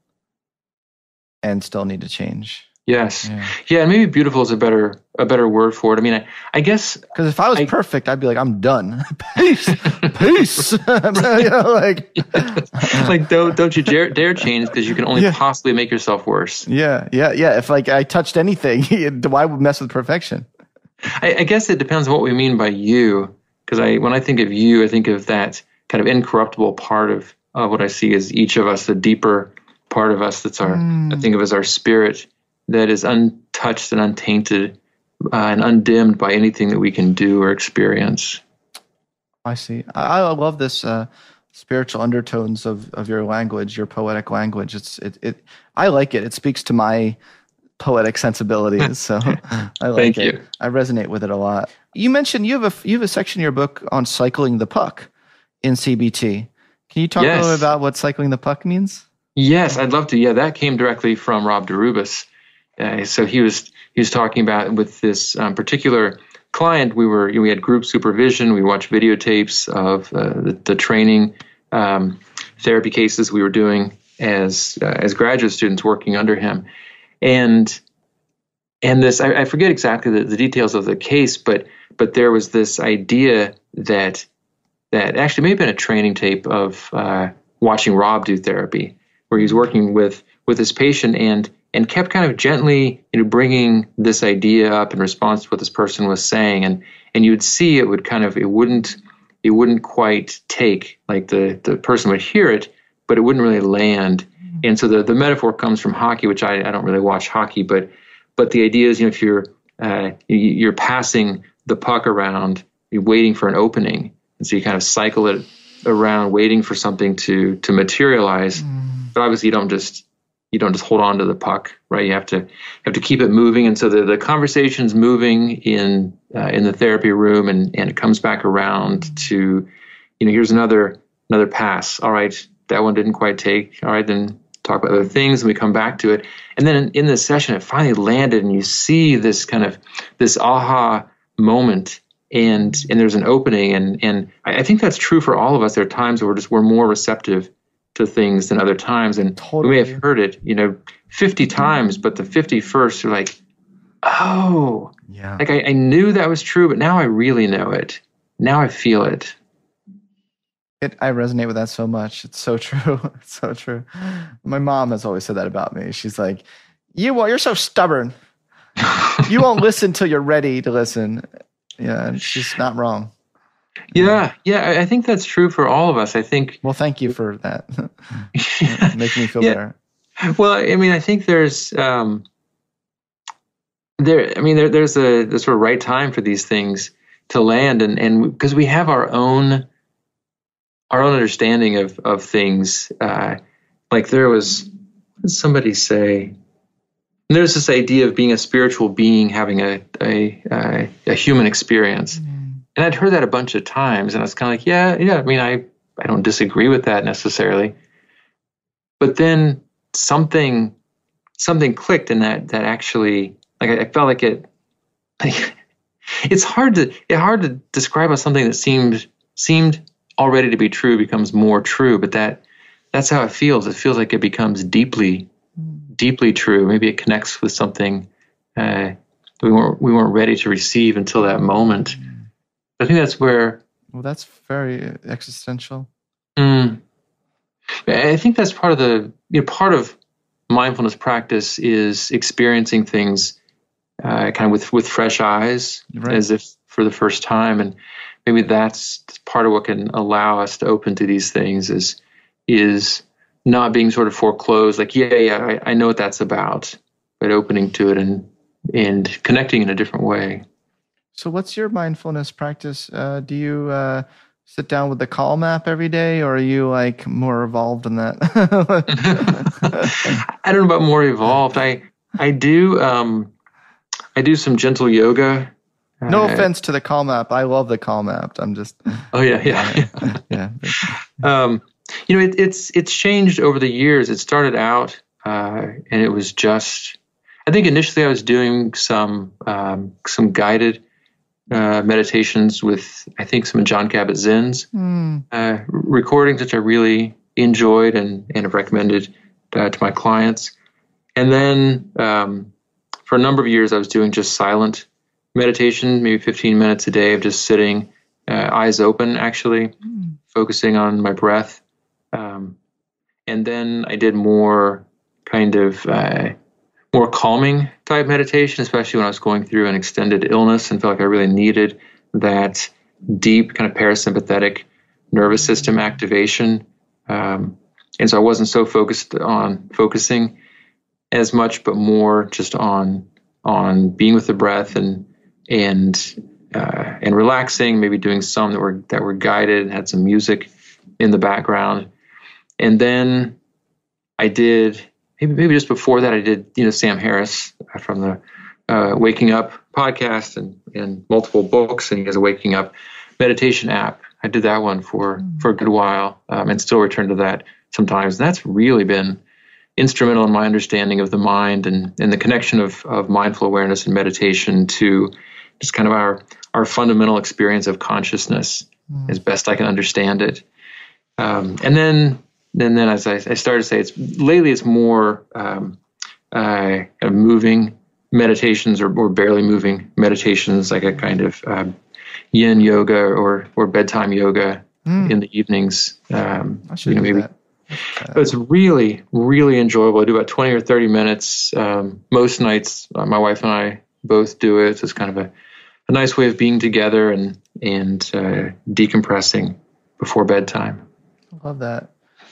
S4: and still need to change.
S5: Yes. Yeah. yeah, and maybe beautiful is a better a better word for it. I mean, I, I guess
S4: because if I was I, perfect, I'd be like, I'm done. Peace, peace. You know, like,
S5: like don't don't you dare dare change, because you can only yeah. possibly make yourself worse.
S4: Yeah, yeah, yeah. If like I touched anything, why would mess with perfection?
S5: I, I guess it depends on what we mean by you. Because I when I think of you, I think of that kind of incorruptible part of uh, what I see as each of us, the deeper part of us that's our mm. I think of as our spirit, that is untouched and untainted uh, and undimmed by anything that we can do or experience.
S4: I see. I, I love this uh, spiritual undertones of, of your language, your poetic language. It's it, it. I like it. It speaks to my poetic sensibilities. So I like
S5: Thank
S4: it.
S5: You.
S4: I resonate with it a lot. You mentioned you have a you have a section in your book on cycling the puck in C B T. Can you talk yes. a little bit about what cycling the puck means?
S5: Yes, I'd love to. Yeah, that came directly from Rob DeRubis. Uh, so he was he was talking about with this um, particular client. We were you know, we had group supervision. We watched videotapes of uh, the, the training um, therapy cases we were doing as uh, as graduate students working under him, and and this I, I forget exactly the, the details of the case, but but there was this idea that that actually may have been a training tape of uh, watching Rob do therapy, where he was working with with this patient and. and kept kind of gently, you know, bringing this idea up in response to what this person was saying. And, and you would see it would kind of, it wouldn't, it wouldn't quite take, like the, the person would hear it, but it wouldn't really land. Mm-hmm. And so the, the metaphor comes from hockey, which I, I don't really watch hockey, but, but the idea is, you know, if you're, uh, you're passing the puck around, you're waiting for an opening. And so you kind of cycle it around, waiting for something to, to materialize. Mm. But obviously you don't just, You don't just hold on to the puck, right? You have to have to keep it moving, and so the, the conversation's moving in uh, in the therapy room, and, and it comes back around to, you know, here's another another pass. All right, that one didn't quite take. All right, then talk about other things, and we come back to it. And then in, in this session, it finally landed, and you see this kind of this aha moment, and and there's an opening, and and I, I think that's true for all of us. There are times where we're just we're more receptive to things than other times, and totally. We may have heard it, you know, fifty times, but the fifty-first, you're like, oh, yeah, like I, I knew that was true, but now I really know it. Now I feel it.
S4: It, I resonate with that so much. It's so true. It's so true. My mom has always said that about me. She's like, you, well, you're so stubborn. You won't listen till you're ready to listen. Yeah, and she's not wrong.
S5: Yeah, yeah, I think that's true for all of us. I think.
S4: Well, thank you for that. Yeah. Making me feel yeah. better.
S5: Well, I mean, I think there's um, there. I mean, there, there's a the sort of right time for these things to land, and and because we have our own. Our own understanding of of things, uh, like there was, what did somebody say? There's this idea of being a spiritual being having a a, a, a human experience, mm. and I'd heard that a bunch of times, and I was kind of like, yeah, yeah. I mean, I I don't disagree with that necessarily, but then something something clicked, and that that actually, like, I, I felt like it. Like, it's hard to it's hard to describe how something that seemed seemed. already to be true becomes more true, but that that's how it feels. It feels like it becomes deeply, deeply true. Maybe it connects with something uh, we weren't we weren't ready to receive until that moment. I think that's where.
S4: Well, that's very existential.
S5: Mm, I think that's part of the you know, part of mindfulness practice is experiencing things uh, kind of with with fresh eyes, right. As if for the first time, and maybe that's part of what can allow us to open to these things is is not being sort of foreclosed, like, yeah, yeah, I, I know what that's about, but opening to it and and connecting in a different way.
S4: So what's your mindfulness practice? Uh, do you uh, sit down with the Calm app every day, or are you like more evolved in that?
S5: I don't know about more evolved. I I do um, I do some gentle yoga.
S4: No uh, offense to the Calm app. I love the Calm app. I'm just.
S5: Oh yeah, yeah,
S4: yeah. yeah.
S5: Um, you know, it, it's it's changed over the years. It started out, uh, and it was just. I think initially I was doing some um, some guided uh, meditations with I think some John Kabat-Zinn's mm. uh, recordings, which I really enjoyed and and have recommended uh, to my clients. And then um, for a number of years, I was doing just silent meditation, maybe fifteen minutes a day of just sitting, uh, eyes open, actually, mm. focusing on my breath. Um, and then I did more kind of uh, more calming type meditation, especially when I was going through an extended illness and felt like I really needed that deep kind of parasympathetic nervous system activation. Um, and so I wasn't so focused on focusing as much, but more just on on being with the breath and and uh, and relaxing, maybe doing some that were that were guided and had some music in the background. And then I did maybe maybe just before that I did you know Sam Harris from the uh, Waking Up podcast and and multiple books, and he has a Waking Up meditation app. I did that one for for a good while, um, and still return to that sometimes. And that's really been instrumental in my understanding of the mind and and the connection of of mindful awareness and meditation to just kind of our, our fundamental experience of consciousness mm. as best I can understand it. Um, and then, and then as I, I started to say, it's lately it's more um, uh, kind of moving meditations or, or barely moving meditations, like a kind of um, yin yoga or or bedtime yoga mm. in the evenings. Um,
S4: I should you know,
S5: maybe.
S4: That.
S5: But it's really, really enjoyable. I do about twenty or thirty minutes um, most nights. Uh, my wife and I both do it. So it's kind of a a nice way of being together and and uh, decompressing before bedtime.
S4: I love that.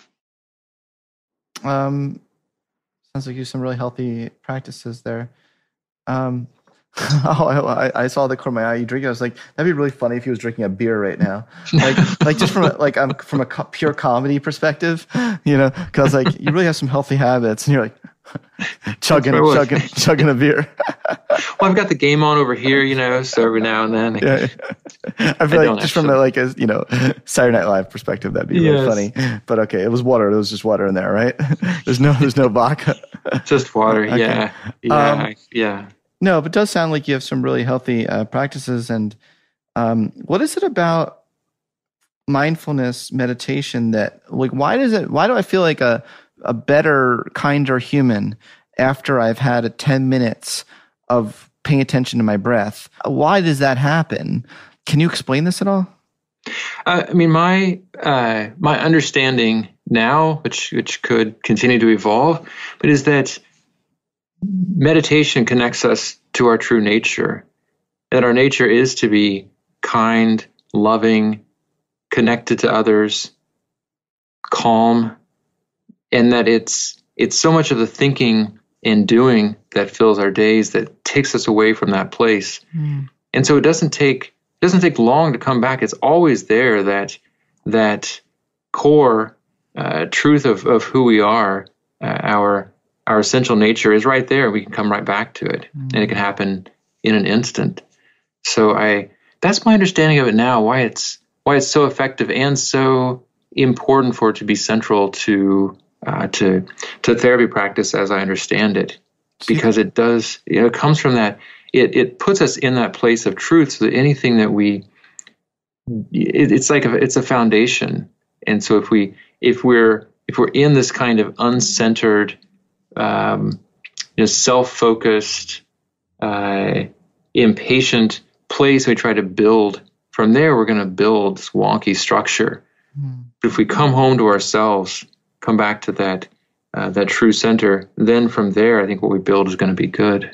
S4: Um, sounds like you have some really healthy practices there. Um, oh, I, I saw the corner of my eye. You drink it. I was like, that'd be really funny if he was drinking a beer right now. Like, like just from a, like um, from a co- pure comedy perspective, you know, because like you really have some healthy habits, and you're like chugging, chugging, chugging a beer.
S5: Well, I've got the game on over here, you know, so every now and then.
S4: Yeah. I feel I like just actually. from a, like a you know Saturday Night Live perspective, that'd be yes. really funny. But okay, it was water. It was just water in there, right? there's no there's no vodka.
S5: Just water. Okay. Yeah. Yeah. Um, yeah.
S4: No, but it does sound like you have some really healthy uh, practices. And um, what is it about mindfulness meditation that like why does it? Why do I feel like a a better, kinder human after I've had a ten minutes of paying attention to my breath? Why does that happen? Can you explain this at all?
S5: Uh, I mean, my uh, my understanding now, which which could continue to evolve, but is that meditation connects us to our true nature. That our nature is to be kind, loving, connected to others, calm, and that it's it's so much of the thinking and doing that fills our days that takes us away from that place. Mm. And so it doesn't take it doesn't take long to come back. It's always there, that that core uh, truth of, of who we are, uh, our our essential nature is right there. We can come right back to it, mm. and it can happen in an instant. So I that's my understanding of it now. Why it's why it's so effective and so important for it to be central to uh, to to therapy practice, as I understand it, because it does. You know, it comes from that. It it puts us in that place of truth, so that anything that we, it, it's like a, it's a foundation. And so if we if we're if we're in this kind of uncentered, um, you know, self-focused, uh, impatient place, we try to build from there. We're going to build this wonky structure. Mm. But if we come home to ourselves, come back to that uh, that true center, then from there, I think what we build is going to be good.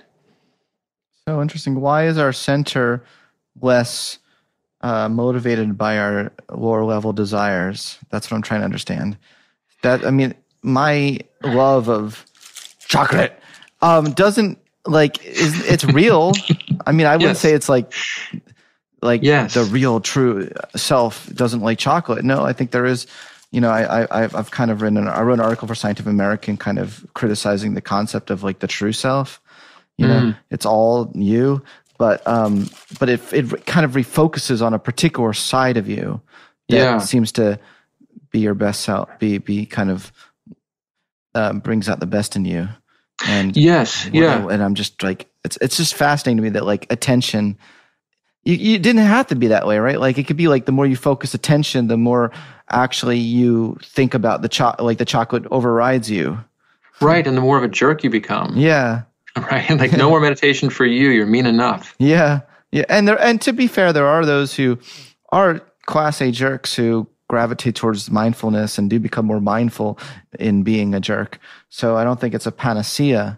S4: So interesting. Why is our center less uh, motivated by our lower level desires? That's what I'm trying to understand. That I mean, my love of chocolate um, doesn't like is it's real. I mean, I wouldn't yes. say it's like like yes. the real true self doesn't like chocolate. No, I think there is. You know, I, I I've I've kind of written an, I wrote an article for Scientific American, kind of criticizing the concept of like the true self. You know, mm. it's all you, but um, but it it kind of refocuses on a particular side of you that yeah. seems to be your best self, be be kind of uh, brings out the best in you. And
S5: yes, yeah.
S4: And I'm just like, it's it's just fascinating to me that like attention, you you didn't have to be that way, right? Like it could be like the more you focus attention, the more actually you think about the cho- like the chocolate overrides you,
S5: right? And the more of a jerk you become.
S4: Yeah.
S5: Right, like no more meditation for you. You're mean enough.
S4: Yeah, yeah, and there, and to be fair, there are those who are class A jerks who gravitate towards mindfulness and do become more mindful in being a jerk. So I don't think it's a panacea,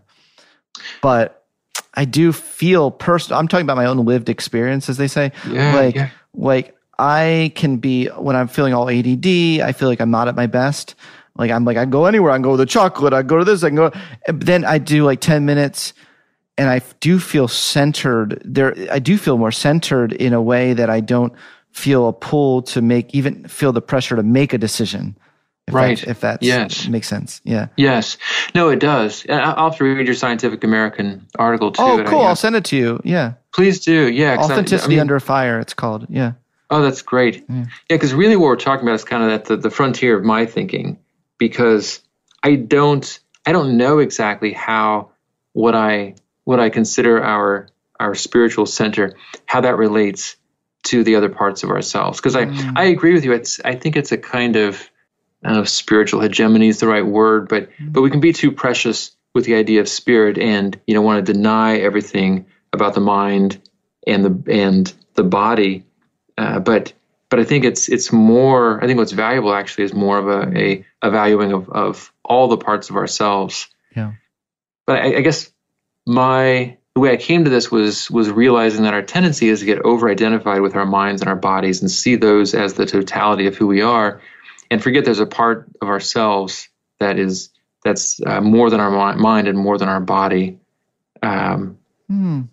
S4: but I do feel personal. I'm talking about my own lived experience, as they say.
S5: Yeah,
S4: like,
S5: yeah.
S4: like I can be when I'm feeling all A D D. I feel like I'm not at my best. Like, I'm like, I can go anywhere. I can go to the chocolate. I can go to this. I can go. But then I do like ten minutes and I do feel centered there. I do feel more centered in a way that I don't feel a pull to make, even feel the pressure to make a decision. If
S5: right.
S4: That, if that
S5: yes.
S4: makes sense. Yeah.
S5: Yes. No, it does. I'll have to read your Scientific American article too.
S4: Oh, cool. I, I'll send it to you. Yeah.
S5: Please do. Yeah.
S4: Authenticity
S5: I, I mean,
S4: Under Fire, it's called. Yeah.
S5: Oh, that's great. Yeah, because yeah, really what we're talking about is kind of at the, the frontier of my thinking. Because I don't, I don't know exactly how what I what I consider our our spiritual center, how that relates to the other parts of ourselves. Because I, mm. I agree with you. It's I think it's a kind of, I don't know if spiritual hegemony is the right word, but mm. but we can be too precious with the idea of spirit, and you know want to deny everything about the mind and the and the body, uh, but. But I think it's it's more. I think what's valuable actually is more of a a, a valuing of, of all the parts of ourselves.
S4: Yeah.
S5: But I, I guess my the way I came to this was was realizing that our tendency is to get over-identified with our minds and our bodies and see those as the totality of who we are, and forget there's a part of ourselves that is that's uh, more than our mind and more than our body. Um,
S4: mm.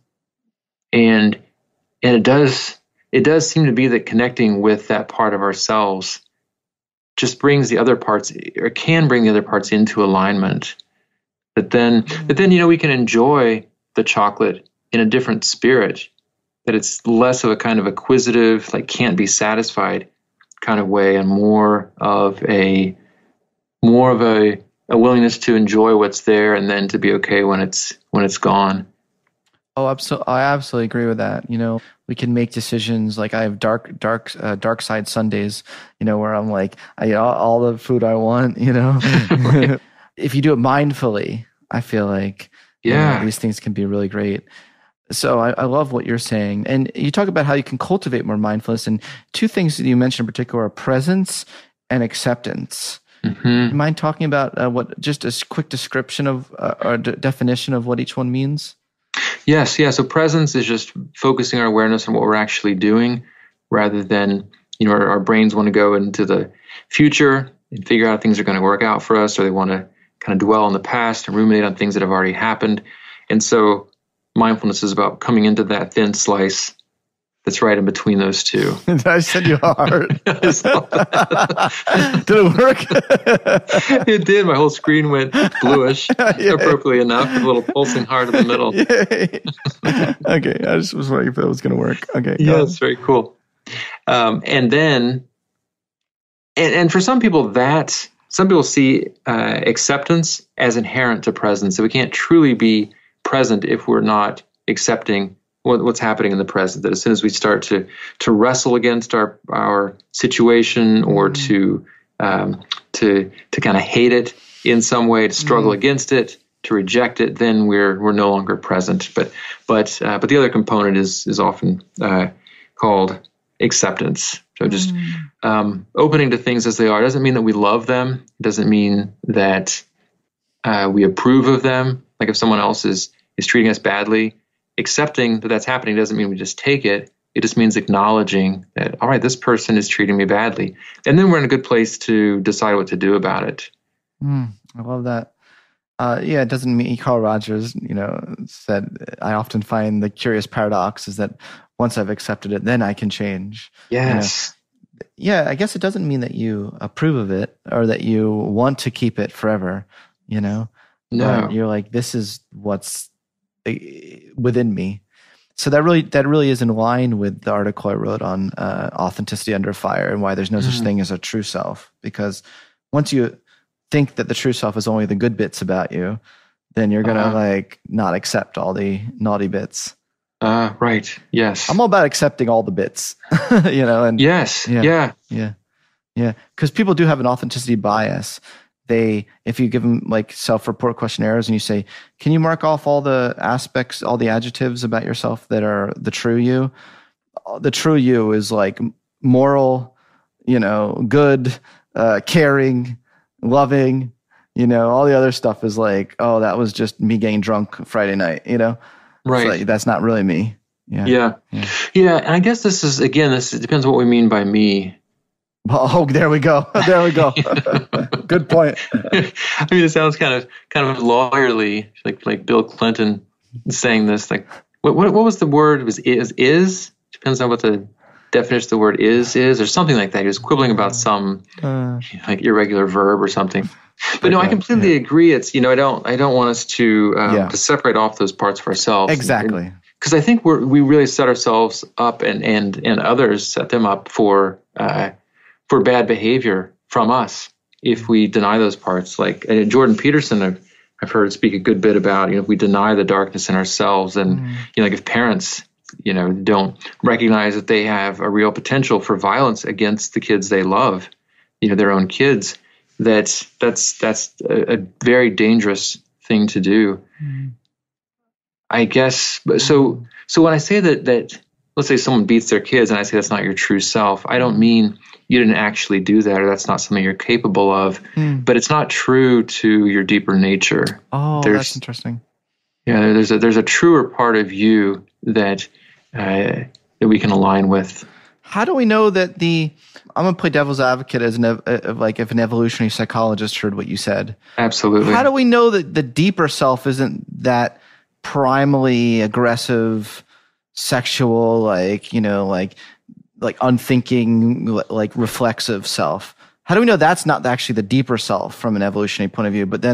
S5: And and it does. It does seem to be that connecting with that part of ourselves just brings the other parts, or can bring the other parts into alignment. But then, but then, you know, we can enjoy the chocolate in a different spirit. that it's less of a kind of acquisitive, like can't be satisfied kind of way, and more of a more of a, a willingness to enjoy what's there and then to be okay when it's when it's gone.
S4: Oh, absolutely! I absolutely agree with that. You know, we can make decisions. Like I have dark, dark, uh, dark side Sundays. You know, where I'm like, I eat all, all the food I want. You know, right. If you do it mindfully, I feel like yeah, you know, these things can be really great. So I, I love what you're saying, and you talk about how you can cultivate more mindfulness. And two things that you mentioned in particular are presence and acceptance. Mm-hmm. Do you mind talking about uh, what just a quick description of uh, or d- definition of what each one means?
S5: Yes, yeah. So presence is just focusing our awareness on what we're actually doing, rather than, you know, our, our brains want to go into the future and figure out how things are going to work out for us, or they want to kind of dwell on the past and ruminate on things that have already happened. And so mindfulness is about coming into that thin slice that's right in between those two.
S4: I said you hard. Did it work?
S5: It did. My whole screen went bluish, yeah. Appropriately enough, with a little pulsing heart in the middle.
S4: Okay, I just was wondering if it was going to work. Okay.
S5: Yeah, that's very cool. Um, and then, and, and for some people, that some people see uh, acceptance as inherent to presence. So we can't truly be present if we're not accepting what's happening in the present. That as soon as we start to to wrestle against our our situation, or mm. to um, to to kind of hate it in some way, to struggle mm. against it, to reject it, then we're we're no longer present. But but uh, but the other component is is often uh, called acceptance. So just mm. um, opening to things as they are. It doesn't mean that we love them. It doesn't mean that uh, we approve of them. Like if someone else is is treating us badly, accepting that that's happening doesn't mean we just take it. It just means acknowledging that, all right, this person is treating me badly. And then we're in a good place to decide what to do about it.
S4: Mm, I love that. Uh, yeah, it doesn't mean Carl Rogers, you know, said, I often find the curious paradox is that once I've accepted it, then I can change.
S5: Yes.
S4: You know? Yeah, I guess it doesn't mean that you approve of it or that you want to keep it forever, you know?
S5: No.
S4: But you're like, this is what's within me. So that really that really is in line with the article I wrote on uh, authenticity under fire and why there's no mm. such thing as a true self. Because once you think that the true self is only the good bits about you, then you're gonna uh, like not accept all the naughty bits.
S5: Uh, right. Yes.
S4: I'm all about accepting all the bits. you know. And
S5: yes.
S4: Yeah.
S5: Yeah.
S4: Yeah. Yeah. Because people do have an authenticity bias. They, if you give them like self-report questionnaires and you say, can you mark off all the aspects, all the adjectives about yourself that are the true you? The true you is like moral, you know, good, uh, caring, loving, you know, all the other stuff is like, oh, that was just me getting drunk Friday night, you know?
S5: Right.
S4: Like, that's not really me. Yeah.
S5: Yeah. Yeah. Yeah. And I guess this is, again, this it depends what we mean by me.
S4: Oh, there we go. There we go. Good point.
S5: I mean, it sounds kind of kind of lawyerly, like like Bill Clinton saying this. Like, what what, what was the word? It was is is depends on what the definition of the word is is, or something like that. He was quibbling about some uh, you know, like irregular verb or something. But no, I completely yeah. agree. It's you know, I don't I don't want us to um, yeah. to separate off those parts of ourselves.
S4: Exactly.
S5: Because I think we're we really set ourselves up and and and others set them up for. Uh, for bad behavior from us if we deny those parts. Like uh, Jordan Peterson, I've, I've heard speak a good bit about, you know, if we deny the darkness in ourselves and, mm. you know, like if parents, you know, don't recognize that they have a real potential for violence against the kids they love, you know, their own kids, that's, that's, that's a, a very dangerous thing to do. Mm. I guess. So, so when I say that, that, let's say someone beats their kids and I say that's not your true self, I don't mean you didn't actually do that or that's not something you're capable of, mm. but it's not true to your deeper nature.
S4: Oh, there's, that's interesting.
S5: Yeah, there's a there's a truer part of you that uh, that we can align with.
S4: How do we know that the, I'm going to play devil's advocate as an, uh, like if an evolutionary psychologist heard what you said.
S5: Absolutely.
S4: How do we know that the deeper self isn't that primally aggressive, sexual, like, you know, like, like unthinking, like reflexive self? How do we know that's not actually the deeper self from an evolutionary point of view? But then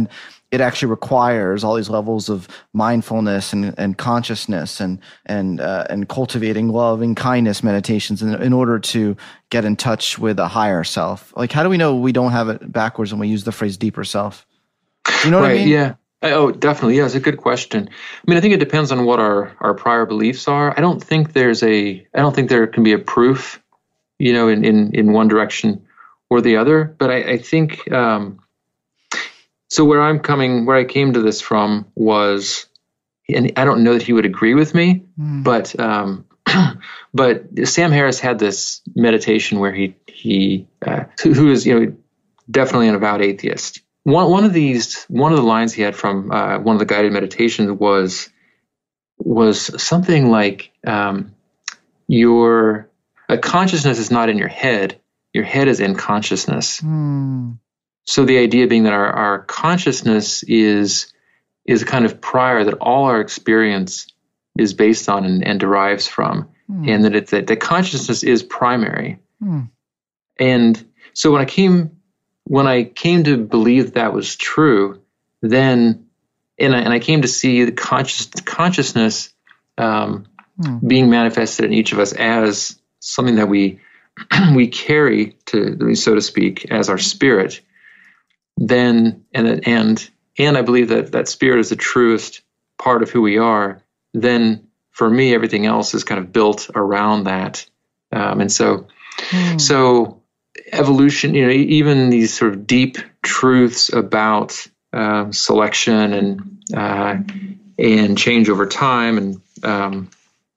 S4: it actually requires all these levels of mindfulness and, and consciousness and and uh, and cultivating love and kindness meditations in, in order to get in touch with a higher self. Like, how do we know we don't have it backwards when we use the phrase deeper self? Do you know what
S5: right,
S4: I mean?
S5: Yeah. Oh, definitely. Yeah, it's a good question. I mean, I think it depends on what our, our prior beliefs are. I don't think there's a, I don't think there can be a proof, you know, in, in, in one direction or the other. But I, I think, um, so where I'm coming, where I came to this from was, and I don't know that he would agree with me, mm. but, um, but Sam Harris had this meditation where he, he, uh, who, who is, you know, definitely an avowed atheist. One one of these one of the lines he had from uh, one of the guided meditations was was something like um, your uh, consciousness is not in your head, your head is in consciousness. Mm. So the idea being that our, our consciousness is is a kind of prior that all our experience is based on and, and derives from, mm. and that it, that the consciousness is primary. Mm. And so when I came When I came to believe that, that was true, then, and I, and I came to see the conscious, consciousness um, hmm. being manifested in each of us as something that we we carry, to so to speak, as our spirit. Then, and and and I believe that that spirit is the truest part of who we are. Then, for me, everything else is kind of built around that, um, and so, hmm. so. Evolution, you know, even these sort of deep truths about um, selection and uh, and change over time, and um,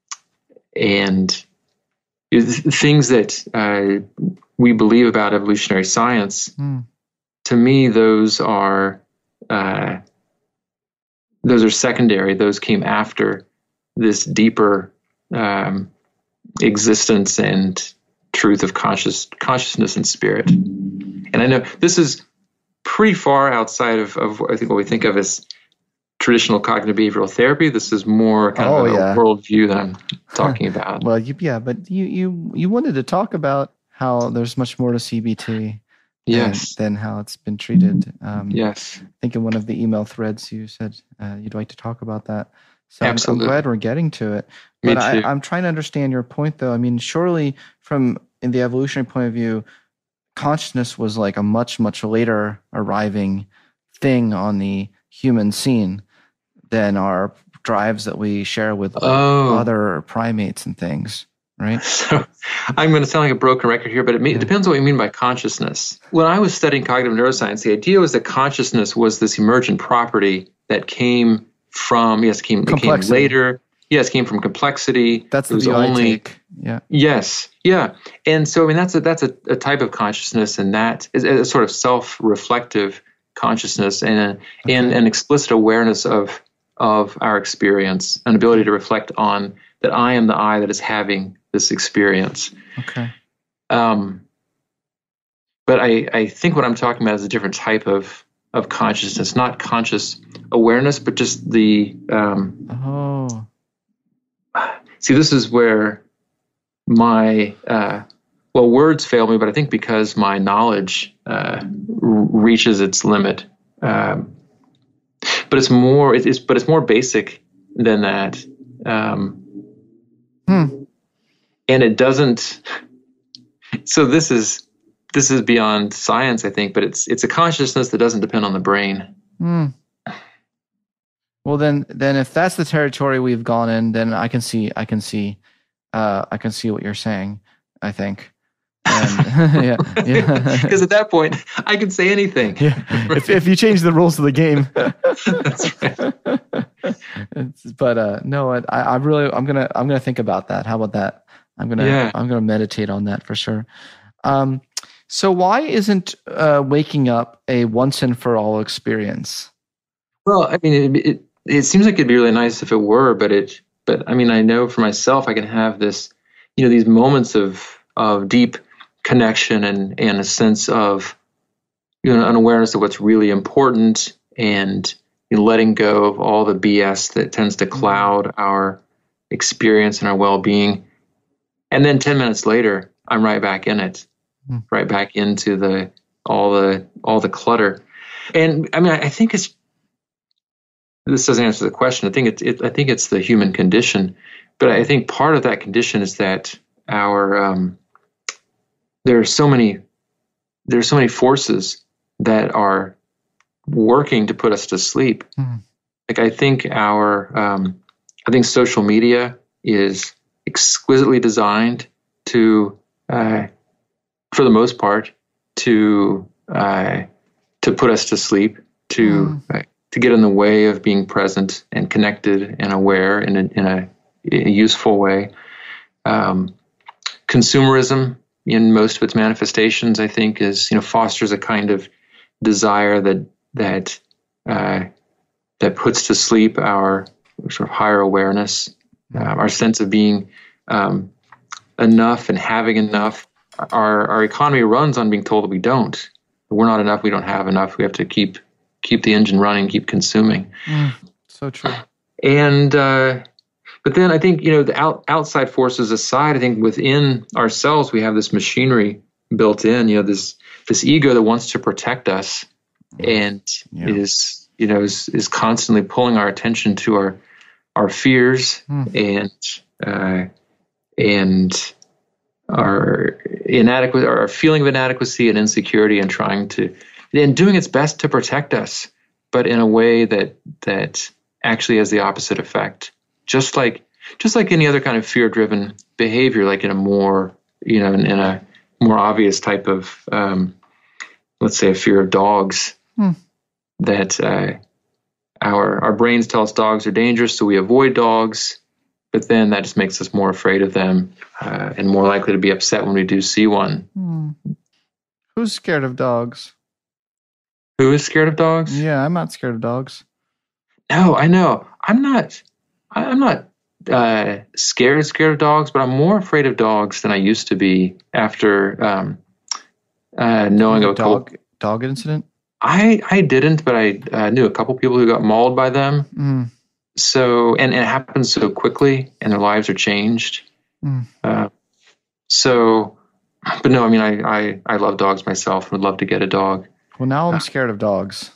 S5: and things that uh, we believe about evolutionary science. Mm. To me, those are uh, those are secondary. Those came after this deeper um, existence and truth of conscious consciousness and spirit. And I know this is pretty far outside of, of I think what we think of as traditional cognitive behavioral therapy. This is more kind oh, of a yeah. worldview that I'm talking about.
S4: Well, you, yeah, but you, you you wanted to talk about how there's much more to C B T
S5: yes.
S4: than, than how it's been treated. Um,
S5: yes.
S4: I think in one of the email threads you said uh, you'd like to talk about that. So
S5: Absolutely.
S4: I'm, I'm glad we're getting to it.
S5: Me
S4: But I,
S5: too.
S4: I'm trying to understand your point, though. I mean, surely from in the evolutionary point of view, consciousness was like a much, much later arriving thing on the human scene than our drives that we share with like,
S5: oh.
S4: other primates and things, right?
S5: So I'm going to sound like a broken record here, but it, may, yeah. it depends on what you mean by consciousness. When I was studying cognitive neuroscience, the idea was that consciousness was this emergent property that came from, yes, came, it came later. Yes, came from complexity.
S4: That's the
S5: it was
S4: view
S5: only,
S4: I take. Yeah.
S5: Yes. Yeah. And so, I mean, that's a, that's a, a type of consciousness, and that is a sort of self-reflective consciousness and a, okay. and an explicit awareness of of our experience, an ability to reflect on that I am the I that is having this experience.
S4: Okay.
S5: Um, but I, I think what I'm talking about is a different type of of consciousness, not conscious awareness, but just the um,
S4: oh.
S5: See, this is where my, uh, well, words fail me, but I think because my knowledge uh, r- reaches its limit. Um, but it's more, it's, but it's more basic than that. Um,
S4: hmm.
S5: And it doesn't, so this is, this is beyond science, I think, but it's, it's a consciousness that doesn't depend on the brain.
S4: Hmm. Well, then, then if that's the territory we've gone in, then I can see, I can see, uh, I can see what you're saying. I think, and, yeah, yeah.
S5: Because at that point, I can say anything.
S4: Yeah. If if you change the rules of the game.
S5: That's right.
S4: It's, but uh, no, I, I really, I'm gonna, I'm gonna think about that. How about that? I'm gonna,
S5: yeah.
S4: I'm gonna meditate on that for sure. Um, so why isn't uh, waking up a once and for all experience?
S5: Well, I mean, it, it it seems like it'd be really nice if it were, but it, but I mean, I know for myself, I can have this, you know, these moments of of deep connection and and a sense of, you know, an awareness of what's really important, and you know, letting go of all the B S that tends to cloud our experience and our well-being. And then ten minutes later, I'm right back in it, mm. right back into the all the all the clutter. And I mean, I think it's this doesn't answer the question. I think it's it, I think it's the human condition, but I think part of that condition is that our um, there are so many there are so many forces that are working to put us to sleep. Mm. Like I think our um, I think social media is exquisitely designed to, uh, for the most part, to uh, to put us to sleep, to mm. uh, to get in the way of being present and connected and aware in a, in a, in a useful way. Um, consumerism, in most of its manifestations, I think, is you know fosters a kind of desire that that uh, that puts to sleep our sort of higher awareness, uh, our sense of being um, enough and having enough. Our our economy runs on being told that we don't. We're not enough. We don't have enough. We have to keep keep the engine running, keep consuming.
S4: Mm, so true.
S5: And uh, but then I think you know the out, outside forces aside, I think within ourselves we have this machinery built in. You know this this ego that wants to protect us, and yeah. is you know is is constantly pulling our attention to our our fears mm. and uh, and our inadequate, our feeling of inadequacy and insecurity, and trying to, and doing its best to protect us, but in a way that that actually has the opposite effect. Just like just like any other kind of fear-driven behavior, like in a more you know in, in a more obvious type of, um, let's say, a fear of dogs, hmm. that uh, our our brains tell us dogs are dangerous, so we avoid dogs. But then that just makes us more afraid of them uh, and more likely to be upset when we do see one.
S4: Hmm. Who's scared of dogs?
S5: Who is scared of dogs?
S4: Yeah, I'm not scared of dogs.
S5: No, I know. I'm not. I'm not uh, scared scared of dogs, but I'm more afraid of dogs than I used to be after um, uh, knowing of a
S4: dog
S5: couple,
S4: dog incident.
S5: I I didn't, but I uh, knew a couple people who got mauled by them.
S4: Mm.
S5: So, and, and it happens so quickly, and their lives are changed. Mm. Uh, so, but no, I mean, I, I, I love dogs myself. Would love to get a dog.
S4: Well, now I'm scared of dogs.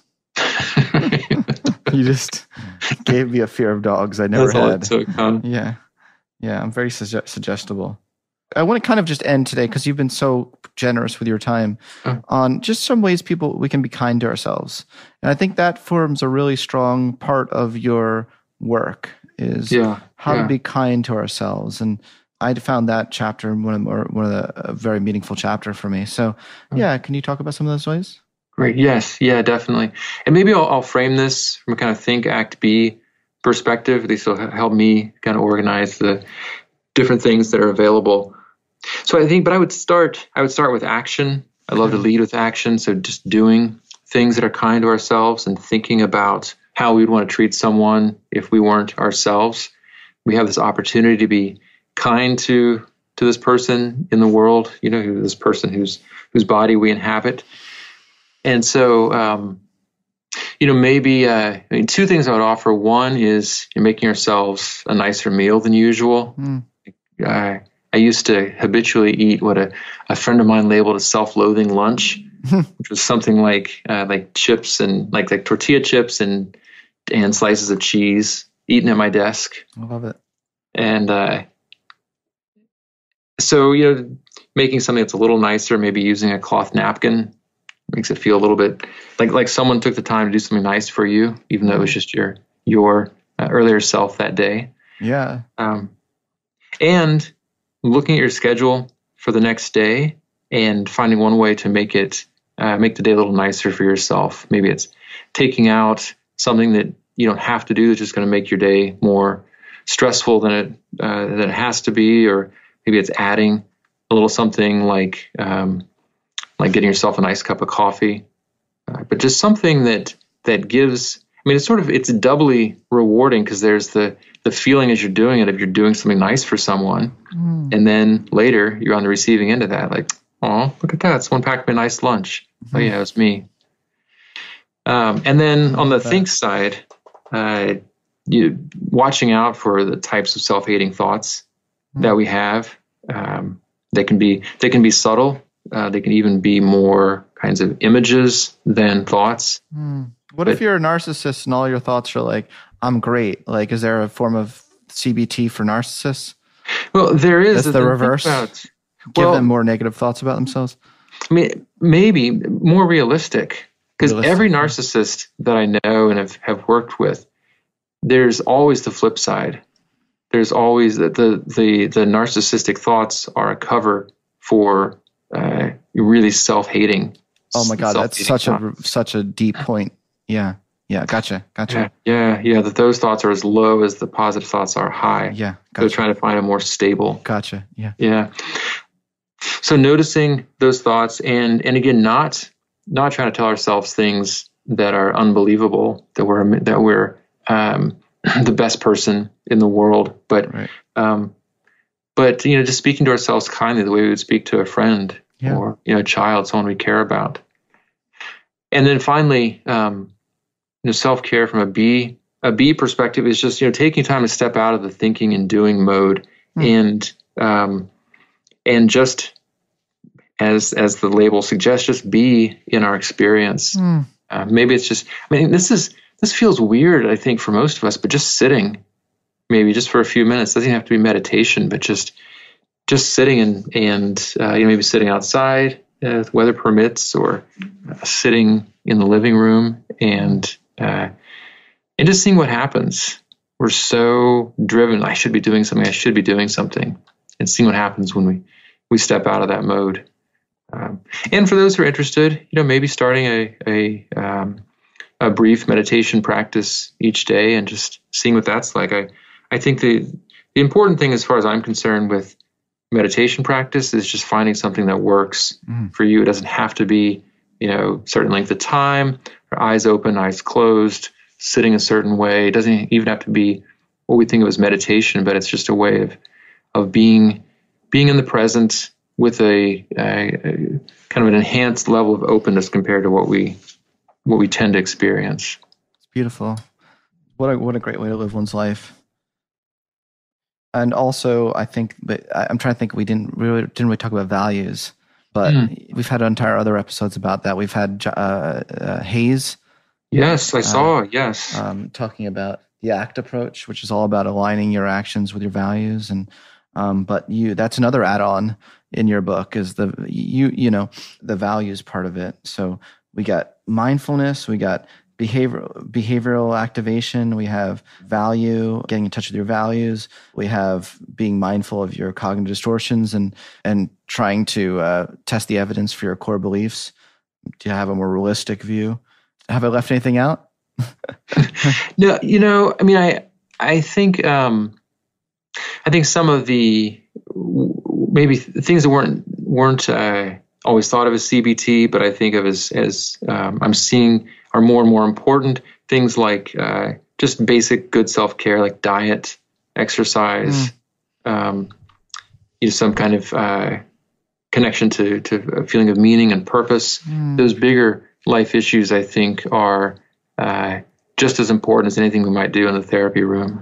S4: You just gave me a fear of dogs I never
S5: That's
S4: had.
S5: All it took, huh?
S4: Yeah, yeah, I'm very suge- suggestible. I want to kind of just end today, because you've been so generous with your time, oh. on just some ways people we can be kind to ourselves, and I think that forms a really strong part of your work, is
S5: yeah,
S4: how
S5: yeah.
S4: to be kind to ourselves. And I found that chapter one of the, one of the a very meaningful chapter for me. So yeah, can you talk about some of those ways?
S5: Great. Yes. Yeah, definitely. And maybe I'll, I'll frame this from a kind of think, act, be perspective. These will help me kind of organize the different things that are available. So I think, but I would start, I would start with action. I love to lead with action. So just doing things that are kind to ourselves and thinking about how we would want to treat someone if we weren't ourselves. We have this opportunity to be kind to to this person in the world, you know, this person whose whose body we inhabit. And so, um, you know, maybe uh, I mean, two things I would offer. One is you're making yourselves a nicer meal than usual. Mm. Uh, I used to habitually eat what a, a friend of mine labeled a self-loathing lunch, which was something like uh, like chips and like like tortilla chips and and slices of cheese eaten at my desk.
S4: I love it.
S5: And uh, so, you know, making something that's a little nicer, maybe using a cloth napkin, makes it feel a little bit like like someone took the time to do something nice for you, even though it was just your your uh, earlier self that day.
S4: Yeah.
S5: Um, and looking at your schedule for the next day and finding one way to make it uh, make the day a little nicer for yourself. Maybe it's taking out something that you don't have to do that's just going to make your day more stressful than it uh, than it has to be, or maybe it's adding a little something like um, like getting yourself a nice cup of coffee, uh, but just something that that gives. I mean, it's sort of it's doubly rewarding because there's the the feeling as you're doing it if you're doing something nice for someone, mm. and then later you're on the receiving end of that, like, oh, look at that! Someone packed me a nice lunch. Mm. Oh yeah, it was me. Um, and then on the think side, uh, you watching out for the types of self-hating thoughts mm. that we have. Um, they can be they can be subtle. Uh, they can even be more kinds of images than thoughts.
S4: Mm. What
S5: but,
S4: if you're a narcissist and all your thoughts are like, I'm great? Like, is there a form of C B T for narcissists?
S5: Well, there is.
S4: That's the reverse.
S5: About,
S4: Give
S5: well,
S4: them more negative thoughts about themselves?
S5: I mean, maybe more realistic. Because every narcissist that I know and have, have worked with, there's always the flip side. There's always the the the, the narcissistic thoughts are a cover for uh, really self-hating.
S4: Oh my God, that's such thoughts. a such a deep point. Yeah, yeah, gotcha, gotcha.
S5: Yeah, yeah, yeah. That those thoughts are as low as the positive thoughts are high.
S4: Yeah, gotcha.
S5: They're trying to find a more stable.
S4: Gotcha. Yeah,
S5: yeah. So noticing those thoughts, and and again, not not trying to tell ourselves things that are unbelievable, that we're that we're um, the best person in the world, but
S4: right.
S5: um, but you know, just speaking to ourselves kindly, the way we would speak to a friend
S4: yeah.
S5: or you know, a child, someone we care about. And then finally, um, you know, self-care from a B a B perspective is just you know taking time to step out of the thinking and doing mode, mm. and um, and just as as the label suggests, just be in our experience.
S4: Mm.
S5: Uh, maybe it's just, I mean, this is, this feels weird, I think, for most of us, but just sitting, maybe just for a few minutes, doesn't have to be meditation, but just, just sitting and, and uh, you know, maybe sitting outside, uh, if weather permits, or uh, sitting in the living room and, uh, and just seeing what happens. We're so driven. I should be doing something. I should be doing something, and seeing what happens when we, we step out of that mode. Um, and for those who are interested, you know, maybe starting a a, um, a brief meditation practice each day and just seeing what that's like. I, I think the the important thing, as far as I'm concerned, with meditation practice is just finding something that works mm. for you. It doesn't have to be, you know, certain length of time, or eyes open, eyes closed, sitting a certain way. It doesn't even have to be what we think of as meditation, but it's just a way of of being being in the present, with a, a, a kind of an enhanced level of openness compared to what we what we tend to experience.
S4: It's beautiful. What a what a great way to live one's life. And also, I think, but I'm trying to think. We didn't really didn't really talk about values, but mm. we've had entire other episodes about that. We've had uh, uh, Hayes.
S5: Yes, I saw. Uh, yes,
S4: um, talking about the ACT approach, which is all about aligning your actions with your values, and um, but you that's another add-on in your book is the you you know the values part of it. So we got mindfulness, we got behavioral behavioral activation, we have value, getting in touch with your values, we have being mindful of your cognitive distortions and and trying to uh, test the evidence for your core beliefs to have a more realistic view. Have I left anything out?
S5: No, you know, I mean, I I think um, I think some of the maybe things that weren't weren't uh, always thought of as C B T, but I think of as as um, I'm seeing are more and more important. Things like uh, just basic good self-care, like diet, exercise, mm. um, you know, some kind of uh, connection to to a feeling of meaning and purpose. Mm. Those bigger life issues, I think, are uh, just as important as anything we might do in the therapy room.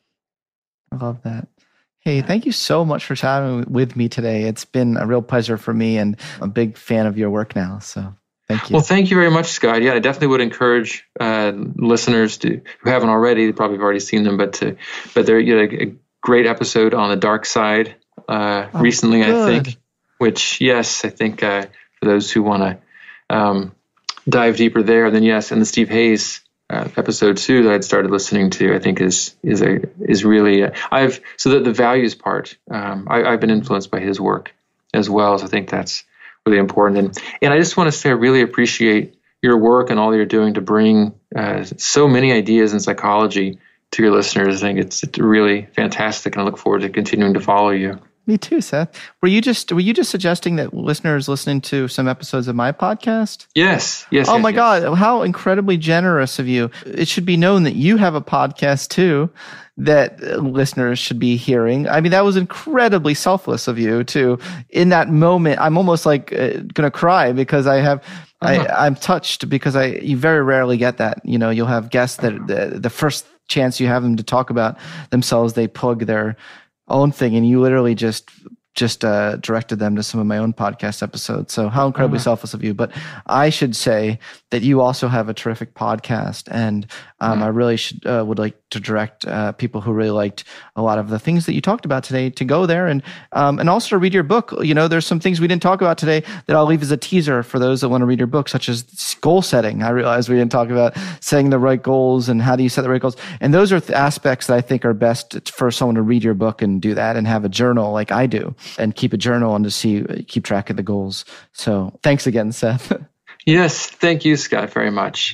S4: I love that. Hey, thank you so much for chatting with me today. It's been a real pleasure for me, and I'm a big fan of your work now. So thank you.
S5: Well, thank you very much, Scott. Yeah, I definitely would encourage uh, listeners to who haven't already, they probably have already seen them, but to, but they're you know, a great episode on the dark side uh, oh, recently, good. I think, which, yes, I think uh, for those who want to um, dive deeper there, then yes, and the Steve Hayes Uh, episode two that I'd started listening to, I think is is a is really a, I've so that the values part. Um, I, I've been influenced by his work as well, so I think that's really important. And and I just want to say I really appreciate your work and all you're doing to bring uh, so many ideas in psychology to your listeners. I think it's, it's really fantastic, and I look forward to continuing to follow you.
S4: Me too, Seth. Were you just were you just suggesting that listeners listening to some episodes of my podcast?
S5: Yes, yes.
S4: Oh
S5: yes,
S4: my
S5: yes.
S4: God, how incredibly generous of you. It should be known that you have a podcast too that listeners should be hearing. I mean, that was incredibly selfless of you to, in that moment, I'm almost like uh, going to cry because I have, uh-huh. I, I'm touched because I, you very rarely get that. You know, you'll have guests that the, the first chance you have them to talk about themselves, they plug their own thing, and you literally just just uh, directed them to some of my own podcast episodes. So how incredibly uh-huh. selfless of you. But I should say that you also have a terrific podcast. And um, uh-huh. I really should uh, would like to direct uh, people who really liked a lot of the things that you talked about today to go there and um, and also to read your book. You know, there's some things we didn't talk about today that I'll leave as a teaser for those that want to read your book, such as goal setting. I realize we didn't talk about setting the right goals and how do you set the right goals. And those are th- aspects that I think are best for someone to read your book and do that and have a journal like I do and keep a journal and to see, keep track of the goals. So thanks again, Seth.
S5: Yes. Thank you, Scott, very much.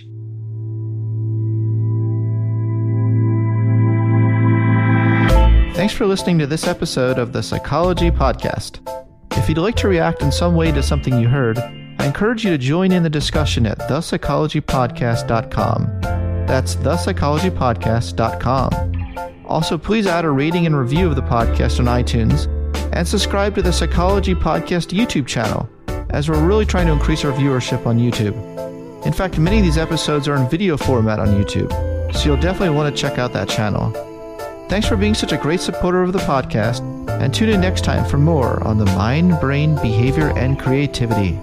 S4: Thanks for listening to this episode of the Psychology Podcast. If you'd like to react in some way to something you heard, I encourage you to join in the discussion at the psychology podcast dot com. That's the psychology podcast dot com. Also, please add a rating and review of the podcast on iTunes and subscribe to the Psychology Podcast YouTube channel, as we're really trying to increase our viewership on YouTube. In fact, many of these episodes are in video format on YouTube, so you'll definitely want to check out that channel. Thanks for being such a great supporter of the podcast, and tune in next time for more on the mind, brain, behavior, and creativity.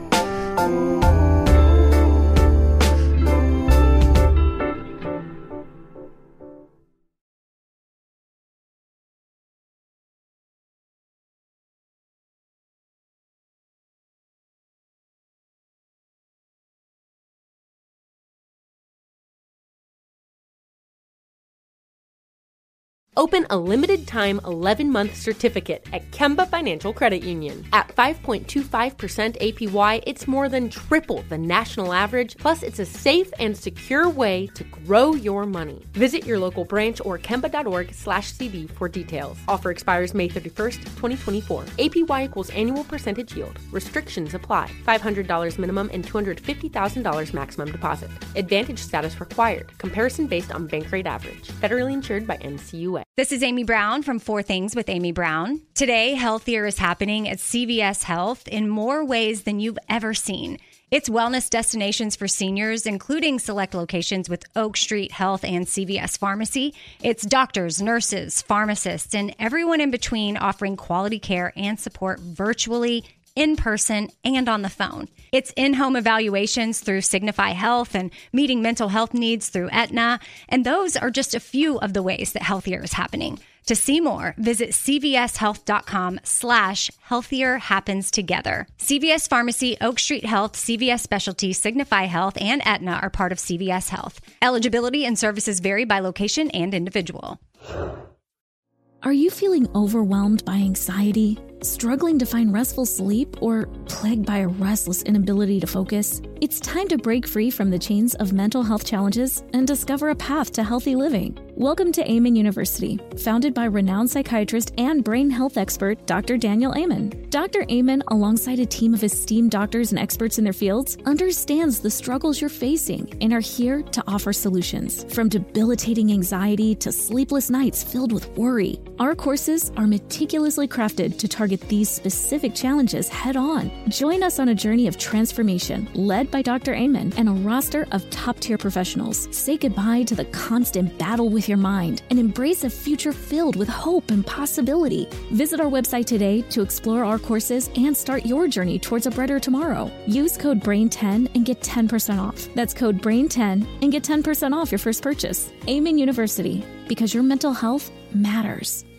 S1: Open a limited-time eleven-month certificate at Kemba Financial Credit Union. At five point two five percent A P Y, it's more than triple the national average, plus it's a safe and secure way to grow your money. Visit your local branch or kemba.org slash CD for details. Offer expires May thirty-first, twenty twenty-four. A P Y equals annual percentage yield. Restrictions apply. five hundred dollars minimum and two hundred fifty thousand dollars maximum deposit. Advantage status required. Comparison based on bank rate average. Federally insured by N C U A.
S6: This is Amy Brown from Four Things with Amy Brown. Today, Healthier is happening at C V S Health in more ways than you've ever seen. It's wellness destinations for seniors, including select locations with Oak Street Health and C V S Pharmacy. It's doctors, nurses, pharmacists, and everyone in between offering quality care and support virtually, in person, and on the phone. It's in-home evaluations through Signify Health and meeting mental health needs through Aetna. And those are just a few of the ways that Healthier is happening. To see more, visit cvshealth.com slash healthier happens together. C V S Pharmacy, Oak Street Health, C V S Specialty, Signify Health, and Aetna are part of C V S Health. Eligibility and services vary by location and individual.
S7: Are you feeling overwhelmed by anxiety, struggling to find restful sleep, or plagued by a restless inability to focus? It's time to break free from the chains of mental health challenges and discover a path to healthy living. Welcome to Amen University, founded by renowned psychiatrist and brain health expert Doctor Daniel Amen. Doctor Amen, alongside a team of esteemed doctors and experts in their fields, understands the struggles you're facing and are here to offer solutions. From debilitating anxiety to sleepless nights filled with worry, our courses are meticulously crafted to target these specific challenges head-on. Join us on a journey of transformation led by Doctor Amen and a roster of top-tier professionals. Say goodbye to the constant battle with your mind and embrace a future filled with hope and possibility. Visit our website today to explore our courses and start your journey towards a brighter tomorrow. Use code brain ten and get ten percent off. That's code brain ten and get ten percent off your first purchase. Amen University, because your mental health matters.